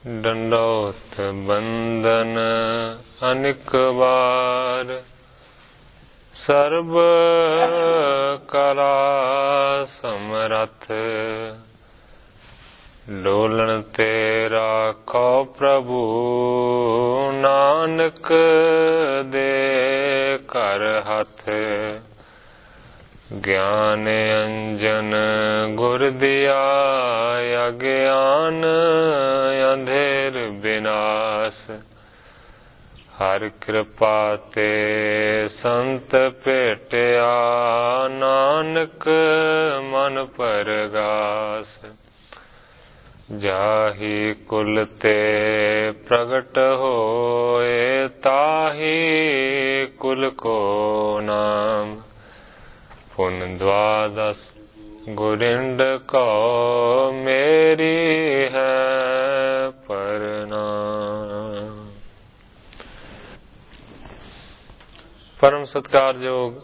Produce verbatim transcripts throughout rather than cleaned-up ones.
डंडौत बंदन अनिक बार, सर्व कला समरथ। डोलन ते राखो प्रभु, नानक दे कर हथ। ज्ञान अंजन गुर दिया, अज्ञान अंधेर विनाश। हर कृपा ते संत भेटिया, नानक मन परगास। जाहि कुल ते प्रगट होए, ताहि कुल को नाम। पुन द्वादश गुरिंड को, मेरी है प्रणाम। परम सत्कारयोग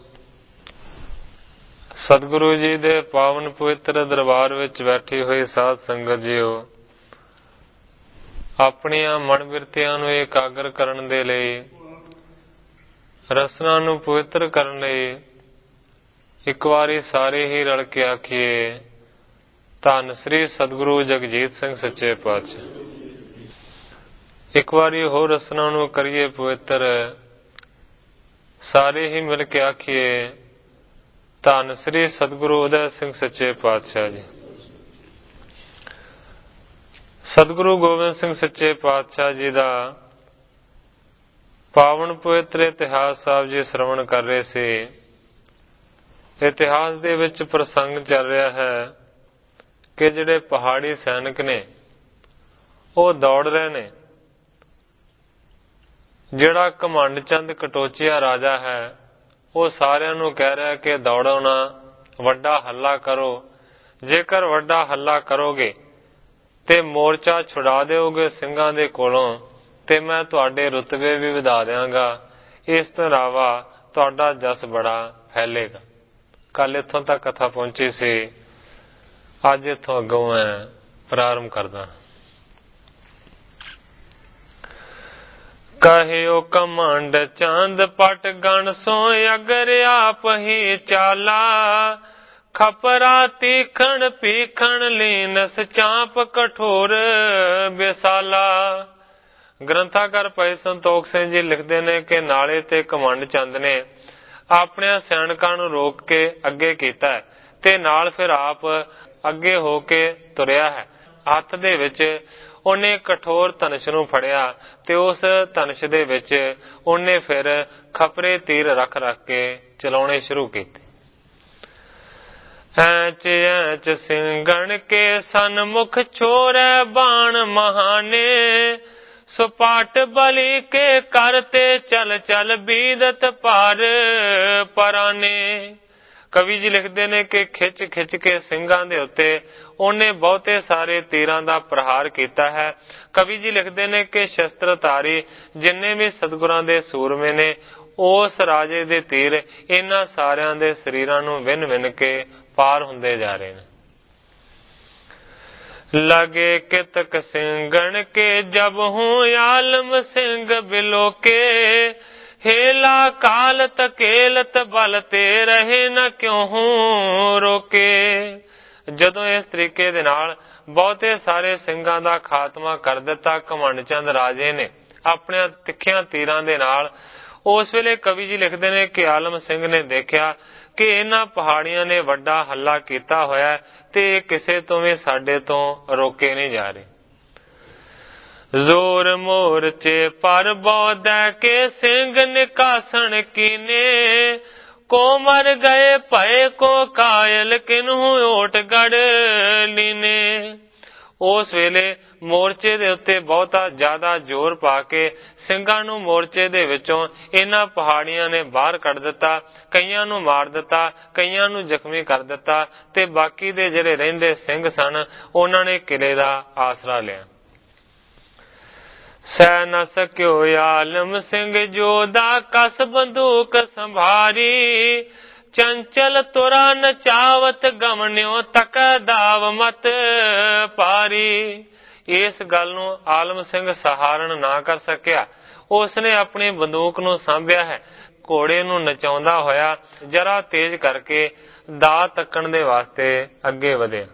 सतगुरु जी दे पावन पवित्र दरबार विच बैठी हुई साध संगत जीओ, अपनियां मन बिरतियां नूं एकाग्र करन दे लई, रसना नूं पवित्र करन लई एक वारी सारे ही रल के आखिए, धन श्री सतगुरु जगजीत सिंह सच्चे पातशाह। एक बारी होर रसना नूं करिए पवित्र, सारे ही मिल के आखिए, धन श्री सतगुरु उदय सिंह सच्चे पातशाह जी। सतगुरु गोबिंद सिंह सच्चे पातशाह जी दा पावन पवित्र इतिहास साहब जी श्रवण कर रहे सी। इतिहास दे विच प्रसंग चल रहा है कि जिहड़े पहाड़ी सैनिक ने वो दौड़ रहे ने। जिहड़ा घमंड चंद कटोचिया राजा है वो सारिਆਂ ਨੂੰ कह रहा है कि दौड़ो ना, वड्डा हल्ला करो। जेकर वड्डा हल्ला करोगे ते मोर्चा छुड़ा दोगे ਸਿੰਘਾਂ ਦੇ ਕੋਲੋਂ ते मैं तुहाडे रुतबे भी वधा देवांगा। इस ਤੋਂ इलावा तुहाडा जस बड़ा फैलेगा। कल इत्थों तक कथा पहुंची सी, अज इत्थों अगों मैं प्रारंभ करदा। कहियो कमंड चंद पट गण सो, अगर आप ही चाला। खपरा तीखण पीखण लीनस, चांप कठोर बेसाला। ग्रंथाकार भाई संतोख सिंह जी लिखते ने कि नाले ते कमंड चंद ने अपने सैनिकां नूं रोक के अगे कीता है ते नाल फिर आप अगे हो के तुरिया है। हथ दे विच उन्हें कठोर धनुष नूं फड़िया ते उस धनुष दे विच उन्हें फिर खपरे तीर रख रख के चलाउणे शुरू कीते। ऐंच ऐंच सिंगण के सन्मुख छोरै बाण महाने। सुपाट बलि के करते चल चल बीदत पार पराने। कवि जी लिखते ने कि खिच खिच के ਸਿੰਘਾਂ ਦੇ उत्ते उन्हें बहुते सारे तीरां दा प्रहार कीता है। कवि जी लिखते ने कि शस्त्रधारी जिन्ने भी सतगुरां दे सूरमे ने, उस राजे दे तीर इन्हां सारियां दे शरीरां नूं विन विन के पार हुंदे जा रहे हैं। लगे कितक सिंगण के जब हूँ आलम सिंह बिलोके। हेला काल तकेलत बल ते रहे न क्यों हूँ रोके। जदों इस तरीके दे नाल बहुते सारे ਸਿੰਘਾਂ ਦਾ खात्मा कर दिता घमंड चंद राजे ने अपने तिखियां तीरां दे नाल, उस वेले कवि जी लिखते ने कि आलम सिंह ने देखा कि इन्हां पहाड़ियां ने वड्डा हल्ला कीता होया ते किसे तो भी साडे तो रोके नहीं जा रहे। जोर मोर्चे पर बौदै के सिंह निकासन कीने। को मर गए भय को कायल किन्हू ओट गढ़ लीने। उस वेले मोर्चे दे उत्ते बहुता ज्यादा जोर पा के ਸਿੰਘਾਂ ਨੂੰ मोर्चे दे विचों इन्हां पहाड़ियां ने बाहर कढ़ दिता। कईयां नूं मार दिता, कईयां नूं जख्मी कर दिता ते बाकी दे जिहड़े रहिंदे ਸਿੰਘ सन उन्हां ने किले दा आसरा लिया। सह न सक्यो आलम सिंह जोधा कस बंदूक संभारी। चंचल तुरा नचावत गमन्यो तक दाव मत पारी। ਇਸ ਗੱਲ ਨੂੰ ਆਲਮ ਸਿੰਘ ਸਹਾਰਨ ਨਾ ਕਰ ਸਕਿਆ। ਉਸਨੇ ਆਪਣੀ ਬੰਦੂਕ ਨੂੰ ਸਾਂਭਿਆ ਹੈ। ਘੋੜੇ ਨੂੰ ਨਚਾਉਂਦਾ ਹੋਇਆ ਜਰਾ ਤੇਜ਼ ਕਰਕੇ ਦਾ ਤੱਕਣ ਦੇ ਵਾਸਤੇ ਅੱਗੇ ਵਧਿਆ।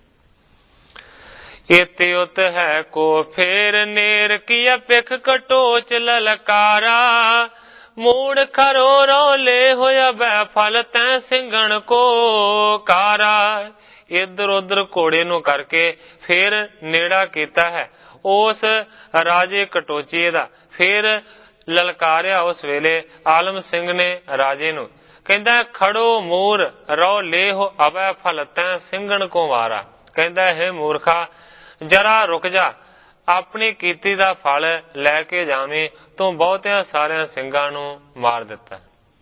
ਇਤਿ ਉਤ ਹੈ ਕੋ ਫੇਰ ਨੇਰ ਕੀਆ ਪਿਖ ਕਟੋਚ ਲਲਕਾਰਾ, ਮੂੜ ਖਰੋ ਰੋਲੇ ਹੋਇਆ ਬੈ ਫਲ ਤੈ ਸਿੰਘਣ ਕੋ ਕਾਰਾ। ਇੱਧਰ ਉੱਧਰ ਘੋੜੇ ਨੂੰ ਕਰਕੇ ਫੇਰ ਨੇੜਾ ਕੀਤਾ ਹੈ ਉਸ ਰਾਜੇ ਕਟੋਚੀਏ ਦਾ। ਫੇਰ ਲਲਕਾਰਿਆ ਉਸ ਵੇਲੇ ਆਲਮ ਸਿੰਘ ਨੇ ਰਾਜੇ ਨੂੰ, ਕਹਿੰਦਾ ਖੜੋ ਮੂਰ ਰੋ ਲੇਹੁ ਅਵੈ ਫਲ ਤੈ ਸਿੰਘਣ ਕੋ ਵਾਰਾ। ਕਹਿੰਦਾ ਹੈ ਮੂਰਖਾ ਜਰਾ ਰੁਕ ਜਾ, ਆਪਣੀ ਕੀਤੀ ਦਾ ਫਲ ਲੈ ਕੇ ਜਾਵੇਂ, ਤੂੰ ਬਹੁਤਿਆਂ ਸਾਰਿਆਂ ਸਿੰਘਾਂ ਨੂੰ ਮਾਰ ਦਿੱਤਾ।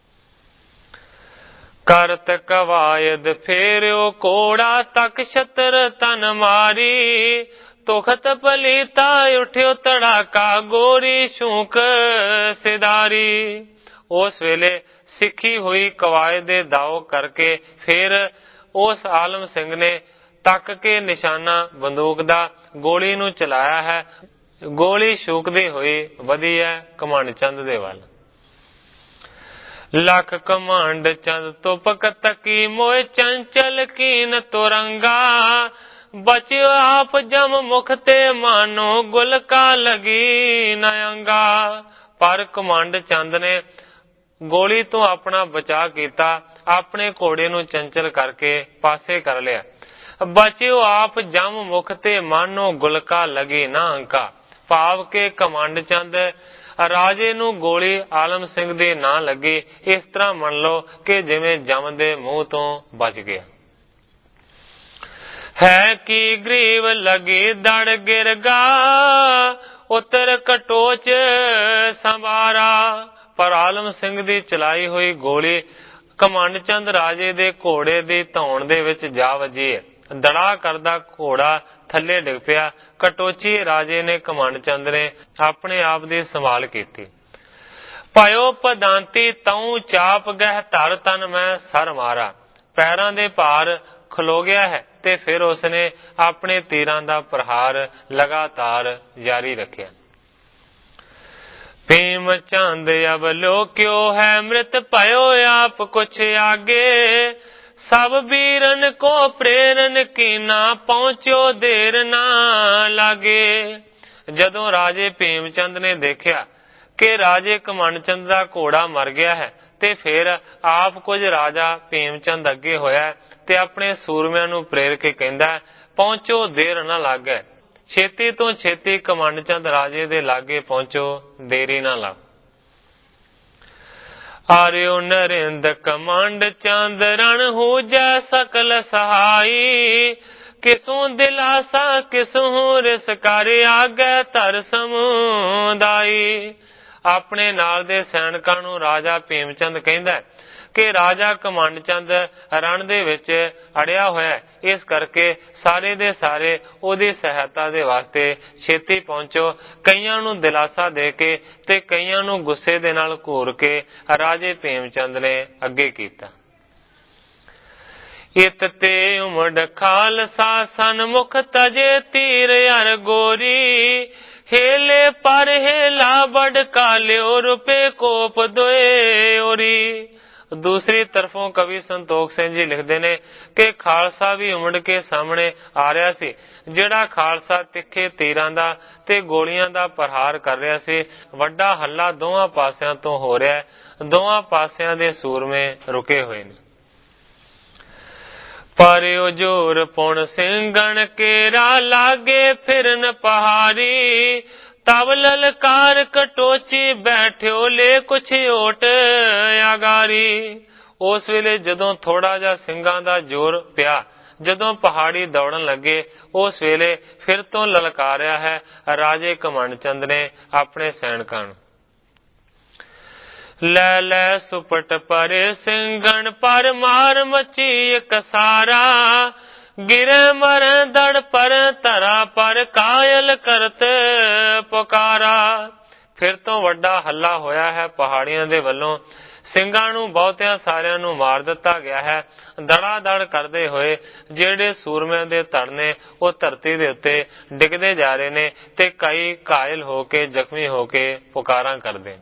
ਕਰਤ ਕਵਾਇਦ ਫੇਰਿਓ ਘੋੜਾ ਤੱਕ ਛਤਰ ਤਨ ਮਾਰੀ, ਤੁਖਤ ਪਲੀਤਾ ਉਠਿਓ ਤੜਾਕਾ ਗੋਰੀ ਸ਼ੂਕ ਸਿਦਾਰੀ। ਉਸ ਵੇਲੇ ਸਿੱਖੀ ਹੋਈ ਕਵਾਇਦ ਦੇ ਦਾਓ ਕਰਕੇ ਫਿਰ ਉਸ ਆਲਮ ਸਿੰਘ ਨੇ ਤੱਕ ਕੇ ਨਿਸ਼ਾਨਾ ਬੰਦੂਕ ਦਾ ਗੋਲੀ ਨੂੰ ਚਲਾਇਆ ਹੈ। ਗੋਲੀ ਸ਼ੂਕਦੇ ਹੋਏ ਵਧੀ ਹੈ ਘਮੰਡ ਚੰਦ ਦੇ ਵੱਲ। ਲੱਖ ਘਮੰਡ ਚੰਦ ਤੁਪਕ ਤਕੀ ਮੋਏ ਚੰਚਲ ਕੀਨ ਤੁਰੰਗਾ, ਬਚਿਓ ਆਪ ਜਮ ਮੁਖ ਤੇ ਮਾਨੋ ਗੁਲਕਾ ਲਗੀ ਨਯੰਗਾ। ਪਰ ਘਮੰਡ ਚੰਦ ਨੇ ਗੋਲੀ ਤੋਂ ਆਪਣਾ ਬਚਾਅ ਕੀਤਾ, ਆਪਣੇ ਘੋੜੇ ਨੂੰ ਚੰਚਲ ਕਰਕੇ ਪਾਸੇ ਕਰ ਲਿਆ। ਬਚਿਓ ਆਪ ਜਮ ਮੁਖ ਤੇ ਮਾਨੋ ਗੁਲਕਾ ਲਗੀ ਨਾ ਅੰਕਾ, ਭਾਵ ਕੇ ਘਮੰਡ ਚੰਦ ਰਾਜੇ ਨੂੰ ਗੋਲੀ ਆਲਮ ਸਿੰਘ ਦੇ ਨਾ ਲੱਗੀ, ਇਸ ਤਰ੍ਹਾਂ ਮੰਨ ਲਓ ਕਿ ਜਿਵੇਂ ਜਮ ਦੇ ਮੂੰਹ ਤੋਂ ਬਚ ਗਿਆ। ਹੈ ਕੀ ਗਰੀਵ ਲਗੀ ਦੜ ਗਿਰਗਾ, ਉਤਰ ਕਟੋਚ ਸੰਵਾਰਾ। ਪਰ ਆਲਮ ਸਿੰਘ ਦੀ ਚਲਾਈ ਹੋਈ ਗੋਲੀ ਘਮੰਡ ਚੰਦ ਰਾਜੇ ਦੇ ਘੋੜੇ ਦੀ ਧੌਣ ਦੇ ਵਿੱਚ ਜਾ ਵੱਜੀ ਹੈ। ਦੜਾ ਕਰਦਾ ਘੋੜਾ ਥੱਲੇ ਡਿੱਗ ਪਿਆ। ਕਟੋਚੀ ਰਾਜੇ ਨੇ ਘਮੰਡ ਚੰਦ ਨੇ ਆਪਣੇ ਆਪ ਦੀ ਸੰਭਾਲ ਕੀਤੀ। ਭਇਓ ਪਦਾਂਤੀ ਤਉ ਚਾਪ ਗਹਿ ਧਰ ਤਨ ਮੈਂ ਸਰ ਮਾਰਾ। ਪੈਰਾਂ ਦੇ ਭਾਰ ਖਲੋ ਗਿਆ ਹੈ ਤੇ ਫਿਰ ਉਸਨੇ ਆਪਣੇ ਤੀਰਾਂ ਦਾ ਪ੍ਰਹਾਰ ਲਗਾਤਾਰ ਜਾਰੀ ਰੱਖਿਆ। ਭੀਮ ਚੰਦ ਅਬ ਲੋਕਿਓ ਹੈ ਮ੍ਰਿਤ ਭਇਓ ਆਪ ਕੁਛ ਆਗੇ, ਸਭ ਵੀਰਨ ਕੋ ਪ੍ਰੇਰਨ ਕੀਨਾ ਪਹੁੰਚੋ ਦੇਰ ਨਾ ਲਾਗੇ। ਜਦੋਂ ਰਾਜੇ ਭੀਮ ਚੰਦ ਨੇ ਦੇਖਿਆ ਕਿ ਰਾਜੇ ਘਮੰਡ ਚੰਦ ਦਾ ਘੋੜਾ ਮਰ ਗਿਆ ਹੈ ਤੇ ਫਿਰ ਆਪ ਕੁਝ ਰਾਜਾ ਭੀਮ ਚੰਦ ਅੱਗੇ ਹੋਇਆ ਤੇ ਆਪਣੇ ਸੂਰਮਿਆਂ ਨੂੰ ਪ੍ਰੇਰ ਕੇ ਕਹਿੰਦਾ ਪਹੁੰਚੋ ਦੇਰ ਨਾ ਲਾਗੇ, ਛੇਤੀ ਤੋਂ ਛੇਤੀ ਘਮੰਡ ਚੰਦ ਰਾਜੇ ਦੇ ਲਾਗੇ ਪਹੁੰਚੋ, ਦੇਰੀ ਨਾ ਲਾਓ। ਆਰਿਓ ਨਰਿੰਦ ਕਮੰਡ ਚੰਦ ਰਣ ਹੋ ਜੈ ਸਕਲ ਸਹਾਈ, ਕਿਸੂ ਦਿਲਾਸਾ ਕਿਸੂ ਰਿਸ ਕਰ ਆਗੇ ਧਰ ਸਮੁਦਾਈ। ਆਪਣੇ ਨਾਲ ਦੇ ਸੈਨਿਕਾਂ ਨੂੰ ਰਾਜਾ ਭੀਮ ਚੰਦ ਕਹਿੰਦਾ ਕਿ ਰਾਜਾ ਘਮੰਡ ਚੰਦ ਰਣ ਦੇ ਵਿੱਚ ਅੜਿਆ ਹੋਇਆ, ਇਸ ਕਰਕੇ ਸਾਰੇ ਦੇ ਸਾਰੇ ਉਹਦੀ ਸਹਾਇਤਾ ਦੇ ਵਾਸਤੇ ਛੇਤੀ ਪਹੁੰਚੋ। ਕਈਆਂ ਨੂੰ ਦਿਲਾਸਾ ਦੇ ਕੇ ਤੇ ਕਈਆਂ ਨੂੰ ਗੁੱਸੇ ਦੇ ਨਾਲ ਘੂਰ ਕੇ ਰਾਜੇ ਭੀਮ ਚੰਦ ਨੇ ਅੱਗੇ ਕੀਤਾ। ਇਤ ਤੇ ਉਮੜ ਖਾਲਸਾ ਸਨਮੁਖ ਤਜੇ ਤੀਰ ਅਰ ਗੋਰੀ, ਹੇਲੇ ਪਰ ਹੇਲਾ ਬੜ ਕਾਲਿਓ ਰੁਪਏ ਕੋਪ ਦੋਏ ਓਰੀ। ਦੂਸਰੀ ਤਰਫੋਂ ਕਵੀ ਸੰਤੋਖ ਸਿੰਘ ਜੀ ਲਿਖਦੇ ਨੇ ਕਿ ਖਾਲਸਾ ਵੀ ਉਮੜ ਕੇ ਸਾਹਮਣੇ ਆ ਰਿਹਾ ਸੀ। ਜਿਹੜਾ ਖਾਲਸਾ ਤਿੱਖੇ ਤੀਰਾਂ ਦਾ ਤੇ ਗੋਲੀਆਂ ਦਾ ਪ੍ਰਹਾਰ ਕਰ ਰਿਹਾ ਸੀ। ਵੱਡਾ ਹੱਲਾ ਦੋਵਾਂ ਪਾਸਿਆਂ ਤੋਂ ਹੋ ਰਿਹਾ, ਦੋਵਾਂ ਪਾਸਿਆਂ ਦੇ ਸੂਰਮੇ ਰੁਕੇ ਹੋਏ ਨੇ। ਪਰਿਓ ਜੋਰ ਪੁਣ ਸਿੰਘਣ ਕੇਰਾ ਲਾਗੇ ਫਿਰਨ ਪਹਾੜੀ, ਤਬ ਲਲਕਾਰ ਕਟੋਚੀ ਬੈਠਿਓ ਲੈ ਕੁਛ ਓਟ ਆਗਾਰੀ। ਉਸ ਵੇਲੇ ਜਦੋਂ ਥੋੜਾ ਜਿਹਾ ਸਿੰਘਾਂ ਦਾ ਜ਼ੋਰ ਪਿਆ, ਜਦੋਂ ਪਹਾੜੀ ਦੌੜਨ ਲੱਗੇ, ਉਸ ਵੇਲੇ ਫਿਰ ਤੋਂ ਲਲਕਾਰਿਆ ਹੈ ਰਾਜੇ ਘਮੰਡ ਚੰਦ ਨੇ ਆਪਣੇ ਸੈਨਿਕਾਂ ਨੂੰ। ਲੈ ਲੈ ਸੁਪਟ ਪਰੇ ਸਿੰਘਣ ਪਰ ਮਾਰ ਮਚੀ ਇੱਕ ਸਾਰਾ, ਗਿਰੇ ਮਰੇ ਦੜ ਪਰ ਧਰਾ ਪਰ ਕਾਇਲ ਕਰਤ ਪੁਕਾਰਾ। ਫਿਰ ਤੋਂ ਵੱਡਾ ਹੱਲਾ ਹੋਇਆ ਹੈ ਪਹਾੜੀਆਂ ਦੇ ਵੱਲੋਂ। ਸਿੰਘਾਂ ਨੂੰ ਬਹੁਤਿਆਂ ਸਾਰਿਆਂ ਨੂੰ ਮਾਰ ਦਿੱਤਾ ਗਿਆ ਹੈ। ਦੜਾ ਦੜ ਕਰਦੇ ਹੋਏ ਜਿਹੜੇ ਸੂਰਮਿਆਂ ਦੇ ਧੜ ਨੇ ਉਹ ਧਰਤੀ ਦੇ ਉੱਤੇ ਡਿੱਗਦੇ ਜਾ ਰਹੇ ਨੇ ਤੇ ਕਈ ਘਾਇਲ ਹੋ ਕੇ ਜ਼ਖਮੀ ਹੋ ਕੇ ਪੁਕਾਰਾਂ ਕਰਦੇ ਨੇ।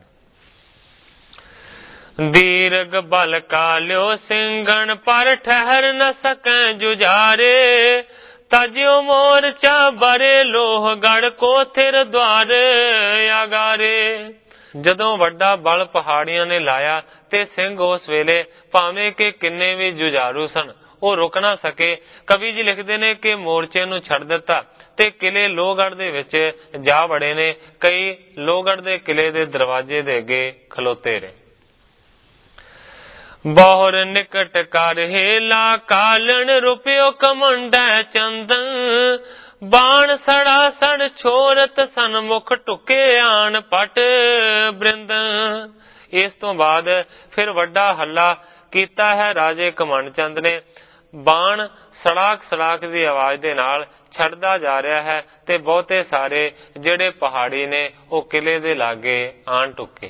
ਦੀਰਘ ਬਲ ਕਾਲਿਓ ਸਿੰਘਣ ਪਰ ਠਹਿਰ ਨ ਸਕੈ ਜੁਝਾਰੇ, ਤਜਿਓ ਮੋਰਚਾ ਬਰੇ ਲੋਹ ਗੜ ਕੋ ਥਿਰ ਦਵਾਰ ਆਗਾਰੇ। ਜਦੋਂ ਵੱਡਾ ਬਲ ਪਹਾੜੀਆਂ ਨੇ ਲਾਇਆ ਤੇ ਸਿੰਘ ਉਸ ਵੇਲੇ ਭਾਵੇਂ ਕਿ ਕਿੰਨੇ ਵੀ ਜੁਝਾਰੂ ਸਨ ਉਹ ਰੁਕ ਨਾ ਸਕੇ। ਕਵੀ ਜੀ ਲਿਖਦੇ ਨੇ ਕਿ ਮੋਰਚੇ ਨੂੰ ਛੱਡ ਦਿੱਤਾ ਤੇ ਕਿਲੇ ਲੋਹਗੜ੍ਹ ਦੇ ਵਿੱਚ ਜਾ ਵੜੇ ਨੇ। ਕਈ ਲੋਹਗੜ੍ਹ ਦੇ ਕਿਲੇ ਦੇ ਦਰਵਾਜ਼ੇ ਦੇ ਅੱਗੇ ਖਲੋਤੇ ਰਹੇ। ਬਹੁਰ ਨਿਕਟ ਕਰ ਹੇਲਾ ਕਾਲਣ ਰੁਪਿਓ ਕਮੰਡੈ ਚੰਦਨ, ਬਾਣ ਸੜਾ ਸੜ ਛੋਰਤ ਸਨਮੁਖ ਟੁਕੇ ਆਣ ਪਟ ਬ੍ਰਿੰਦ। ਇਸ ਤੋਂ ਬਾਅਦ ਫਿਰ ਵੱਡਾ ਹੱਲਾ ਕੀਤਾ ਹੈ ਰਾਜੇ ਕਮੰਡ ਚੰਦ ਨੇ। ਬਾਣ ਸੜਾਕ ਸੜਾਕ ਦੀ ਆਵਾਜ਼ ਦੇ ਨਾਲ ਛੱਡਦਾ ਜਾ ਰਿਹਾ ਹੈ ਤੇ ਬਹੁਤੇ ਸਾਰੇ ਜਿਹੜੇ ਪਹਾੜੀ ਨੇ ਉਹ ਕਿਲੇ ਦੇ ਲਾਗੇ ਆਣ ਟੁਕੇ।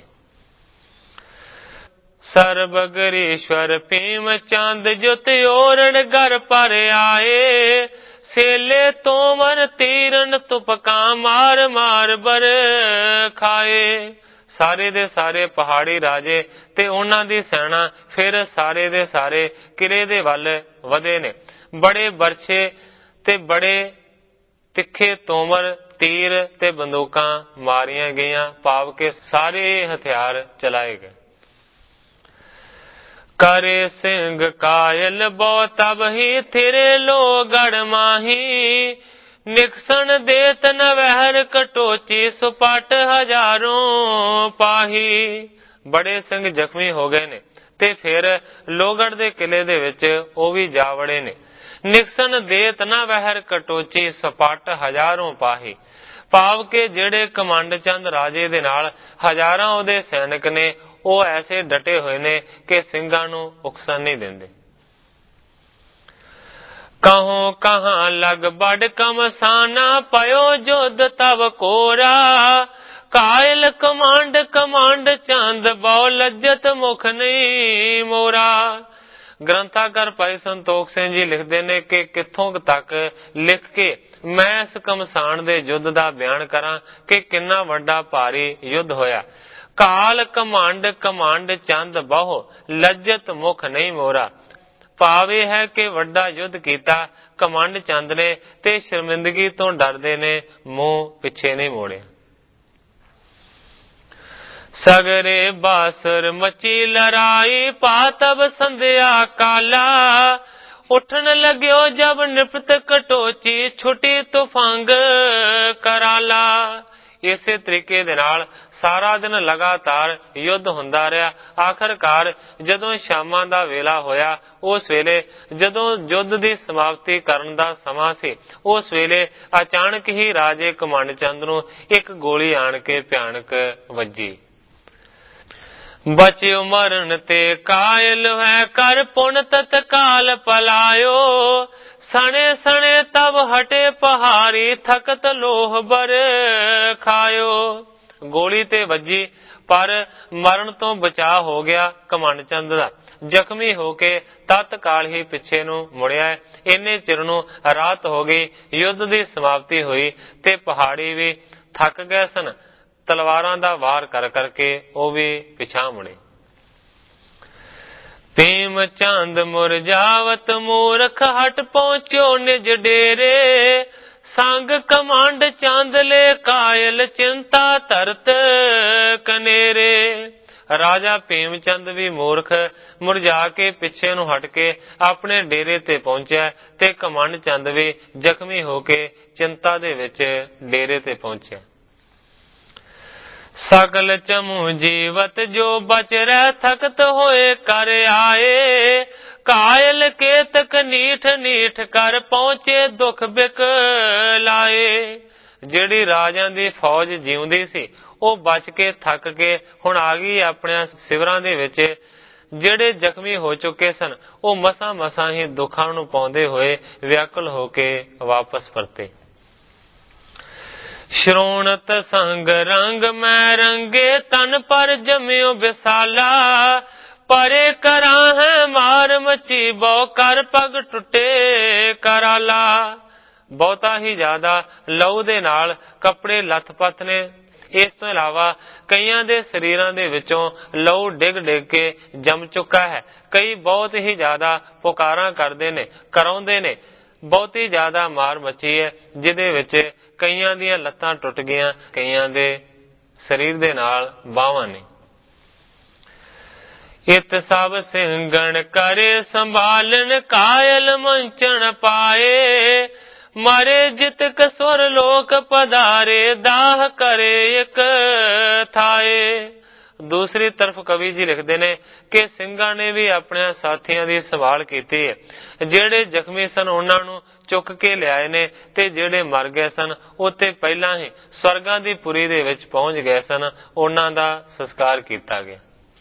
ਸਰਬਗਰੀਸ਼ਵਰ ਭੀਮ ਚੰਦ ਜੁਤ ਓਰਣ ਘਰ ਪਰ ਆਏ, ਸੇਲੇ ਤੋਮਰ ਤੀਰਨ ਤੁਪਕਾਂ ਮਾਰ ਮਾਰ ਬਰ ਖਾਏ। ਸਾਰੇ ਦੇ ਸਾਰੇ ਪਹਾੜੀ ਰਾਜੇ ਤੇ ਉਹਨਾਂ ਦੀ ਸੈਨਾ ਫਿਰ ਸਾਰੇ ਦੇ ਸਾਰੇ ਕਿਲੇ ਦੇ ਵੱਲ ਵਧੇ ਨੇ। ਬੜੇ ਬਰਛੇ ਤੇ ਬੜੇ ਤਿੱਖੇ ਤੋਮਰ ਤੀਰ ਤੇ ਬੰਦੂਕਾਂ ਮਾਰੀਆਂ ਗਈਆਂ, ਭਾਵ ਕਿ ਸਾਰੇ ਹਥਿਆਰ ਚਲਾਏ ਗਏ। करे सिंह कायल बो तब ही थिरे लोहगढ़ माही, निकसन देत नवहर कटोची सुपट हजारों पाही। बड़े सिंह ਜ਼ਖਮੀ ਹੋ ਗਏ ਨੇ ਤੇ ਫਿਰ ਲੋਹਗੜ੍ਹ ਦੇ ਕਿਲੇ ਦੇ ਵਿੱਚ ਉਹ ਵੀ ਜਾ ਵੜੇ ਨੇ। ਨਿਕਸਨ ਦੇਤ ਨਵਹਰ ਕਟੋਚੀ ਸੁਪਟ ਹਜ਼ਾरों ਪਾਹੀ, ਭਾਵ ਕਿ ਜਿਹੜੇ ਕਮੰਡ ਚੰਦ ਰਾਜੇ ਦੇ ਨਾਲ ਹਜ਼ਾਰਾਂ ਉਹਦੇ ਸੈਨਿਕ ਨੇ ਉਹ ਐਸੇ ਡਟੇ ਹੋਏ ਨੇ ਕਿ ਸਿੰਘਾਂ ਨੂੰ ਉਕਸਣ ਨਹੀਂ ਦਿੰਦੇ। ਕਹੋ ਕਹਾਂ ਲਗ ਬੜ ਕਮਸਾਨਾ ਪਇਓ ਜੁਧ ਤਬ ਕੋਰਾ, ਕਾਇਲ ਕਮਾਂਡ ਕਮਾਂਡ ਚੰਦ ਬਹੁ ਲੱਜਤ ਮੁਖ ਨਹੀਂ ਮੋਰਾ। ਗ੍ਰੰਥਾਕਾਰ ਭਾਈ ਸੰਤੋਖ ਸਿੰਘ ਜੀ ਲਿਖਦੇ ਨੇ ਕਿ ਕਿੱਥੋਂ ਤੱਕ ਲਿਖ ਕੇ ਮੈਂ ਇਸ ਕਮਸਾਨ ਦੇ ਯੁੱਧ ਦਾ ਬਿਆਨ ਕਰਾਂ ਕਿ ਕਿੰਨਾ ਵੱਡਾ ਭਾਰੀ ਯੁੱਧ ਹੋਇਆ। ਕਾਲ ਕਮਾਂਡ ਕਮਾਂਡ ਚੰਦ ਬਹੁ ਲੱਜਤ ਮੁਖ ਨਹੀਂ ਮੋਰਾ, ਭਾਵ ਇਹ ਹੈ ਕਿ ਵੱਡਾ ਯੁੱਧ ਕੀਤਾ ਕਮਾਂਡ ਚੰਦ ਨੇ ਤੇ ਸ਼ਰਮਿੰਦਗੀ ਤੋਂ ਡਰਦੇ ਨੇ ਮੂੰਹ ਪਿੱਛੇ ਨਹੀਂ ਮੋੜਿਆ। ਸਗਰੇ ਬਾਸਰ ਮਚੀ ਲੜਾਈ ਪਾਤਬ ਸੰਧਿਆ ਕਾਲਾ, ਉੱਠਣ ਲੱਗਿਓ ਜਬ ਨਿਪਤ ਕਟੋਚੀ ਛੁੱਟੀ ਤੁਫੰਗ ਕਰਾਲਾ। ਇਸੇ ਤਰੀਕੇ ਦੇ ਨਾਲ ਸਾਰਾ ਦਿਨ ਲਗਾਤਾਰ ਯੁੱਧ ਹੁੰਦਾ ਰਿਹਾ। ਆਖਰਕਾਰ ਜਦੋਂ ਸ਼ਾਮਾਂ ਦਾ ਵੇਲਾ ਹੋਇਆ, ਉਸ ਵੇਲੇ ਜਦੋਂ ਯੁੱਧ ਦੀ ਸਮਾਪਤੀ ਕਰਨ ਦਾ ਸਮਾਂ ਸੀ, ਉਸ ਵੇਲੇ ਅਚਾਨਕ ਹੀ ਰਾਜੇ ਕਮੰਡ ਚੰਦ ਨੂੰ ਇੱਕ ਗੋਲੀ ਆਣ ਕੇ ਭਿਆਨਕ ਵੱਜੀ। ਬਚਿਓ ਮਰਨ ਤੇ ਕਾਇਲ ਹੈ ਕਰ ਪੁਨ ਤਤਕਾਲ ਪਲਾਇਓ, ਸਣੇ ਸਣੇ ਤਬ ਹਟੇ ਪਹਾੜੀ ਥਕਤ ਲੋਹ ਬਰ ਖਾਇਓ। ਗੋਲੀ ਤੇ ਵੱਜੀ ਪਰ ਮਰਨ ਤੋਂ ਬਚਾਅ ਹੋ ਗਿਆ ਕਮੰਡ ਚੰਦ ਦਾ। ਜ਼ਖਮੀ ਹੋ ਕੇ ਤਤਕਾਲ ਹੀ ਪਿੱਛੇ ਨੂੰ ਮੁੜਿਆ। ਇੰਨੇ ਚਿਰ ਨੂੰ ਰਾਤ ਹੋ ਗਈ, ਯੁੱਧ ਦੀ ਸਮਾਪਤੀ ਹੋਈ ਤੇ ਪਹਾੜੀ ਵੀ ਥੱਕ ਗਏ ਸਨ। ਤਲਵਾਰਾਂ ਦਾ ਵਾਰ ਕਰ ਕਰਕੇ ਉਹ ਵੀ ਪਿਛਾਂ ਮੁੜੇ। ਭੀਮ ਚੰਦ ਮੁਰਜਾਵਤ ਮੂਰਖ ਹਟ ਪਹੁੰਚਿਓ ਨਿਜ ਡੇਰੇ, ਸੰਗ ਕਮਾਂਡ ਚੰਦ ਲੈ ਕਾਇਲ ਚਿੰਤਾ ਧਰਤ ਕਨੇਰੇ। ਰਾਜਾ ਭੀਮ ਚੰਦ ਵੀ ਮੂਰਖ ਮੁਰਝਾ ਕੇ ਪਿੱਛੇ ਨੂੰ ਹਟ ਕੇ ਆਪਣੇ ਡੇਰੇ ਤੇ ਪਹੁੰਚਿਆ ਤੇ ਕਮਾਂਡ ਚੰਦ ਵੀ ਜ਼ਖਮੀ ਹੋ ਕੇ ਚਿੰਤਾ ਦੇ ਵਿੱਚ ਡੇਰੇ ਤੇ ਪਹੁੰਚਿਆ। ਸਗਲ ਚਮੂ ਜੀਵਤ ਜੋ ਬਚ ਰਹਿ ਥਕਤ ਹੋਏ ਕਰ ਆਏ, ਕਾਇਲ ਕੇਤਕ ਨੀਠ ਨੀਠ ਕਰ ਪਹੁੰਚੇ ਦੁਖ ਬਿਕ ਲਾਏ। ਜਿਹੜੀ ਰਾਜਿਆਂ ਦੀ ਫੌਜ ਜਿਉਂਦੀ ਸੀ ਉਹ ਬਚ ਕੇ ਥੱਕ ਕੇ ਹੁਣ ਆ ਗਈ ਆਪਣੇ ਸਿਵਰਾਂ ਦੇ ਵਿੱਚ। ਜਿਹੜੇ ਜ਼ਖਮੀ ਹੋ ਚੁੱਕੇ ਸਨ ਉਹ ਮਸਾਂ ਮਸਾਂ ਹੀ ਦੁੱਖਾਂ ਨੂੰ ਪਾਉਂਦੇ ਹੋਏ ਵਿਆਕੁਲ ਹੋ ਕੇ ਵਾਪਸ ਪਰਤੇ। ਸ਼੍ਰੋਣਤ ਸੰਗ ਰੰਗ ਮੈਂ ਰੰਗੇ ਤਨ ਪਰ ਜਮਿਓ ਵਿਸਾਲਾ, ਪਰੇ ਕਰਾਂ ਹੈ ਮਾਰ ਮਚੀ ਬਹੁ ਕਰ ਪਗ ਟੁੱਟੇ ਕਰਾਲਾ। ਬਹੁਤਾ ਹੀ ਜ਼ਿਆਦਾ ਲਹੂ ਦੇ ਨਾਲ ਕੱਪੜੇ ਲੱਥ-ਪੱਥ ਨੇ। ਇਸ ਤੋਂ ਇਲਾਵਾ ਕਈਆਂ ਦੇ ਸਰੀਰਾਂ ਦੇ ਵਿੱਚੋਂ ਲਹੂ ਡਿੱਗ ਡਿੱਗ ਕੇ ਜੰਮ ਚੁੱਕਾ ਹੈ। ਕਈ ਬਹੁਤ ਹੀ ਜ਼ਿਆਦਾ ਪੁਕਾਰਾਂ ਕਰਦੇ ਨੇ, ਕਰਾਉਂਦੇ ਨੇ। ਬਹੁਤੀ ਜ਼ਿਆਦਾ ਮਾਰ ਮਚੀ ਹੈ, ਜਿਹਦੇ ਵਿੱਚ ਕਈਆਂ ਦੀਆਂ ਲੱਤਾਂ ਟੁੱਟ ਗਈਆਂ, ਕਈਆਂ ਦੇ ਸਰੀਰ ਦੇ ਨਾਲ ਬਾਹਾਂ ਨੇ। ਇਤ ਸਭ ਸਿੰਘਣ ਕਰੇ ਸੰਭਾਲਨ ਕਾਇਲ ਮੰਚਣ ਪਾਏ। ਮਾਰੇ ਜਿਤਕ ਸੁਰ ਲੋਕ ਪਧਾਰੇ ਦਾਹ ਕਰੇ ਇੱਕ ਥਾਏ। ਦੂਸਰੀ ਤਰਫ ਕਵੀ ਜੀ ਲਿਖਦੇ ਨੇ ਕਿ ਸਿੰਘਾਂ ਨੇ ਵੀ ਆਪਣੇ ਸਾਥੀਆਂ ਦੀ ਸੰਭਾਲ ਕੀਤੀ ਹੈ। ਜਿਹੜੇ ਜ਼ਖਮੀ ਸਨ ਉਹਨਾਂ ਨੂੰ ਚੁੱਕ ਕੇ ਲਿਆਏ ਨੇ, ਤੇ ਜਿਹੜੇ ਮਰ ਗਏ ਸਨ ਉਹ ਤੇ ਪਹਿਲਾਂ ਹੀ ਸਵਰਗਾਂ ਦੀ ਪੁਰੀ ਦੇ ਵਿੱਚ ਪਹੁੰਚ ਗਏ ਸਨ, ਉਹਨਾਂ ਦਾ ਸੰਸਕਾਰ ਕੀਤਾ ਗਿਆ।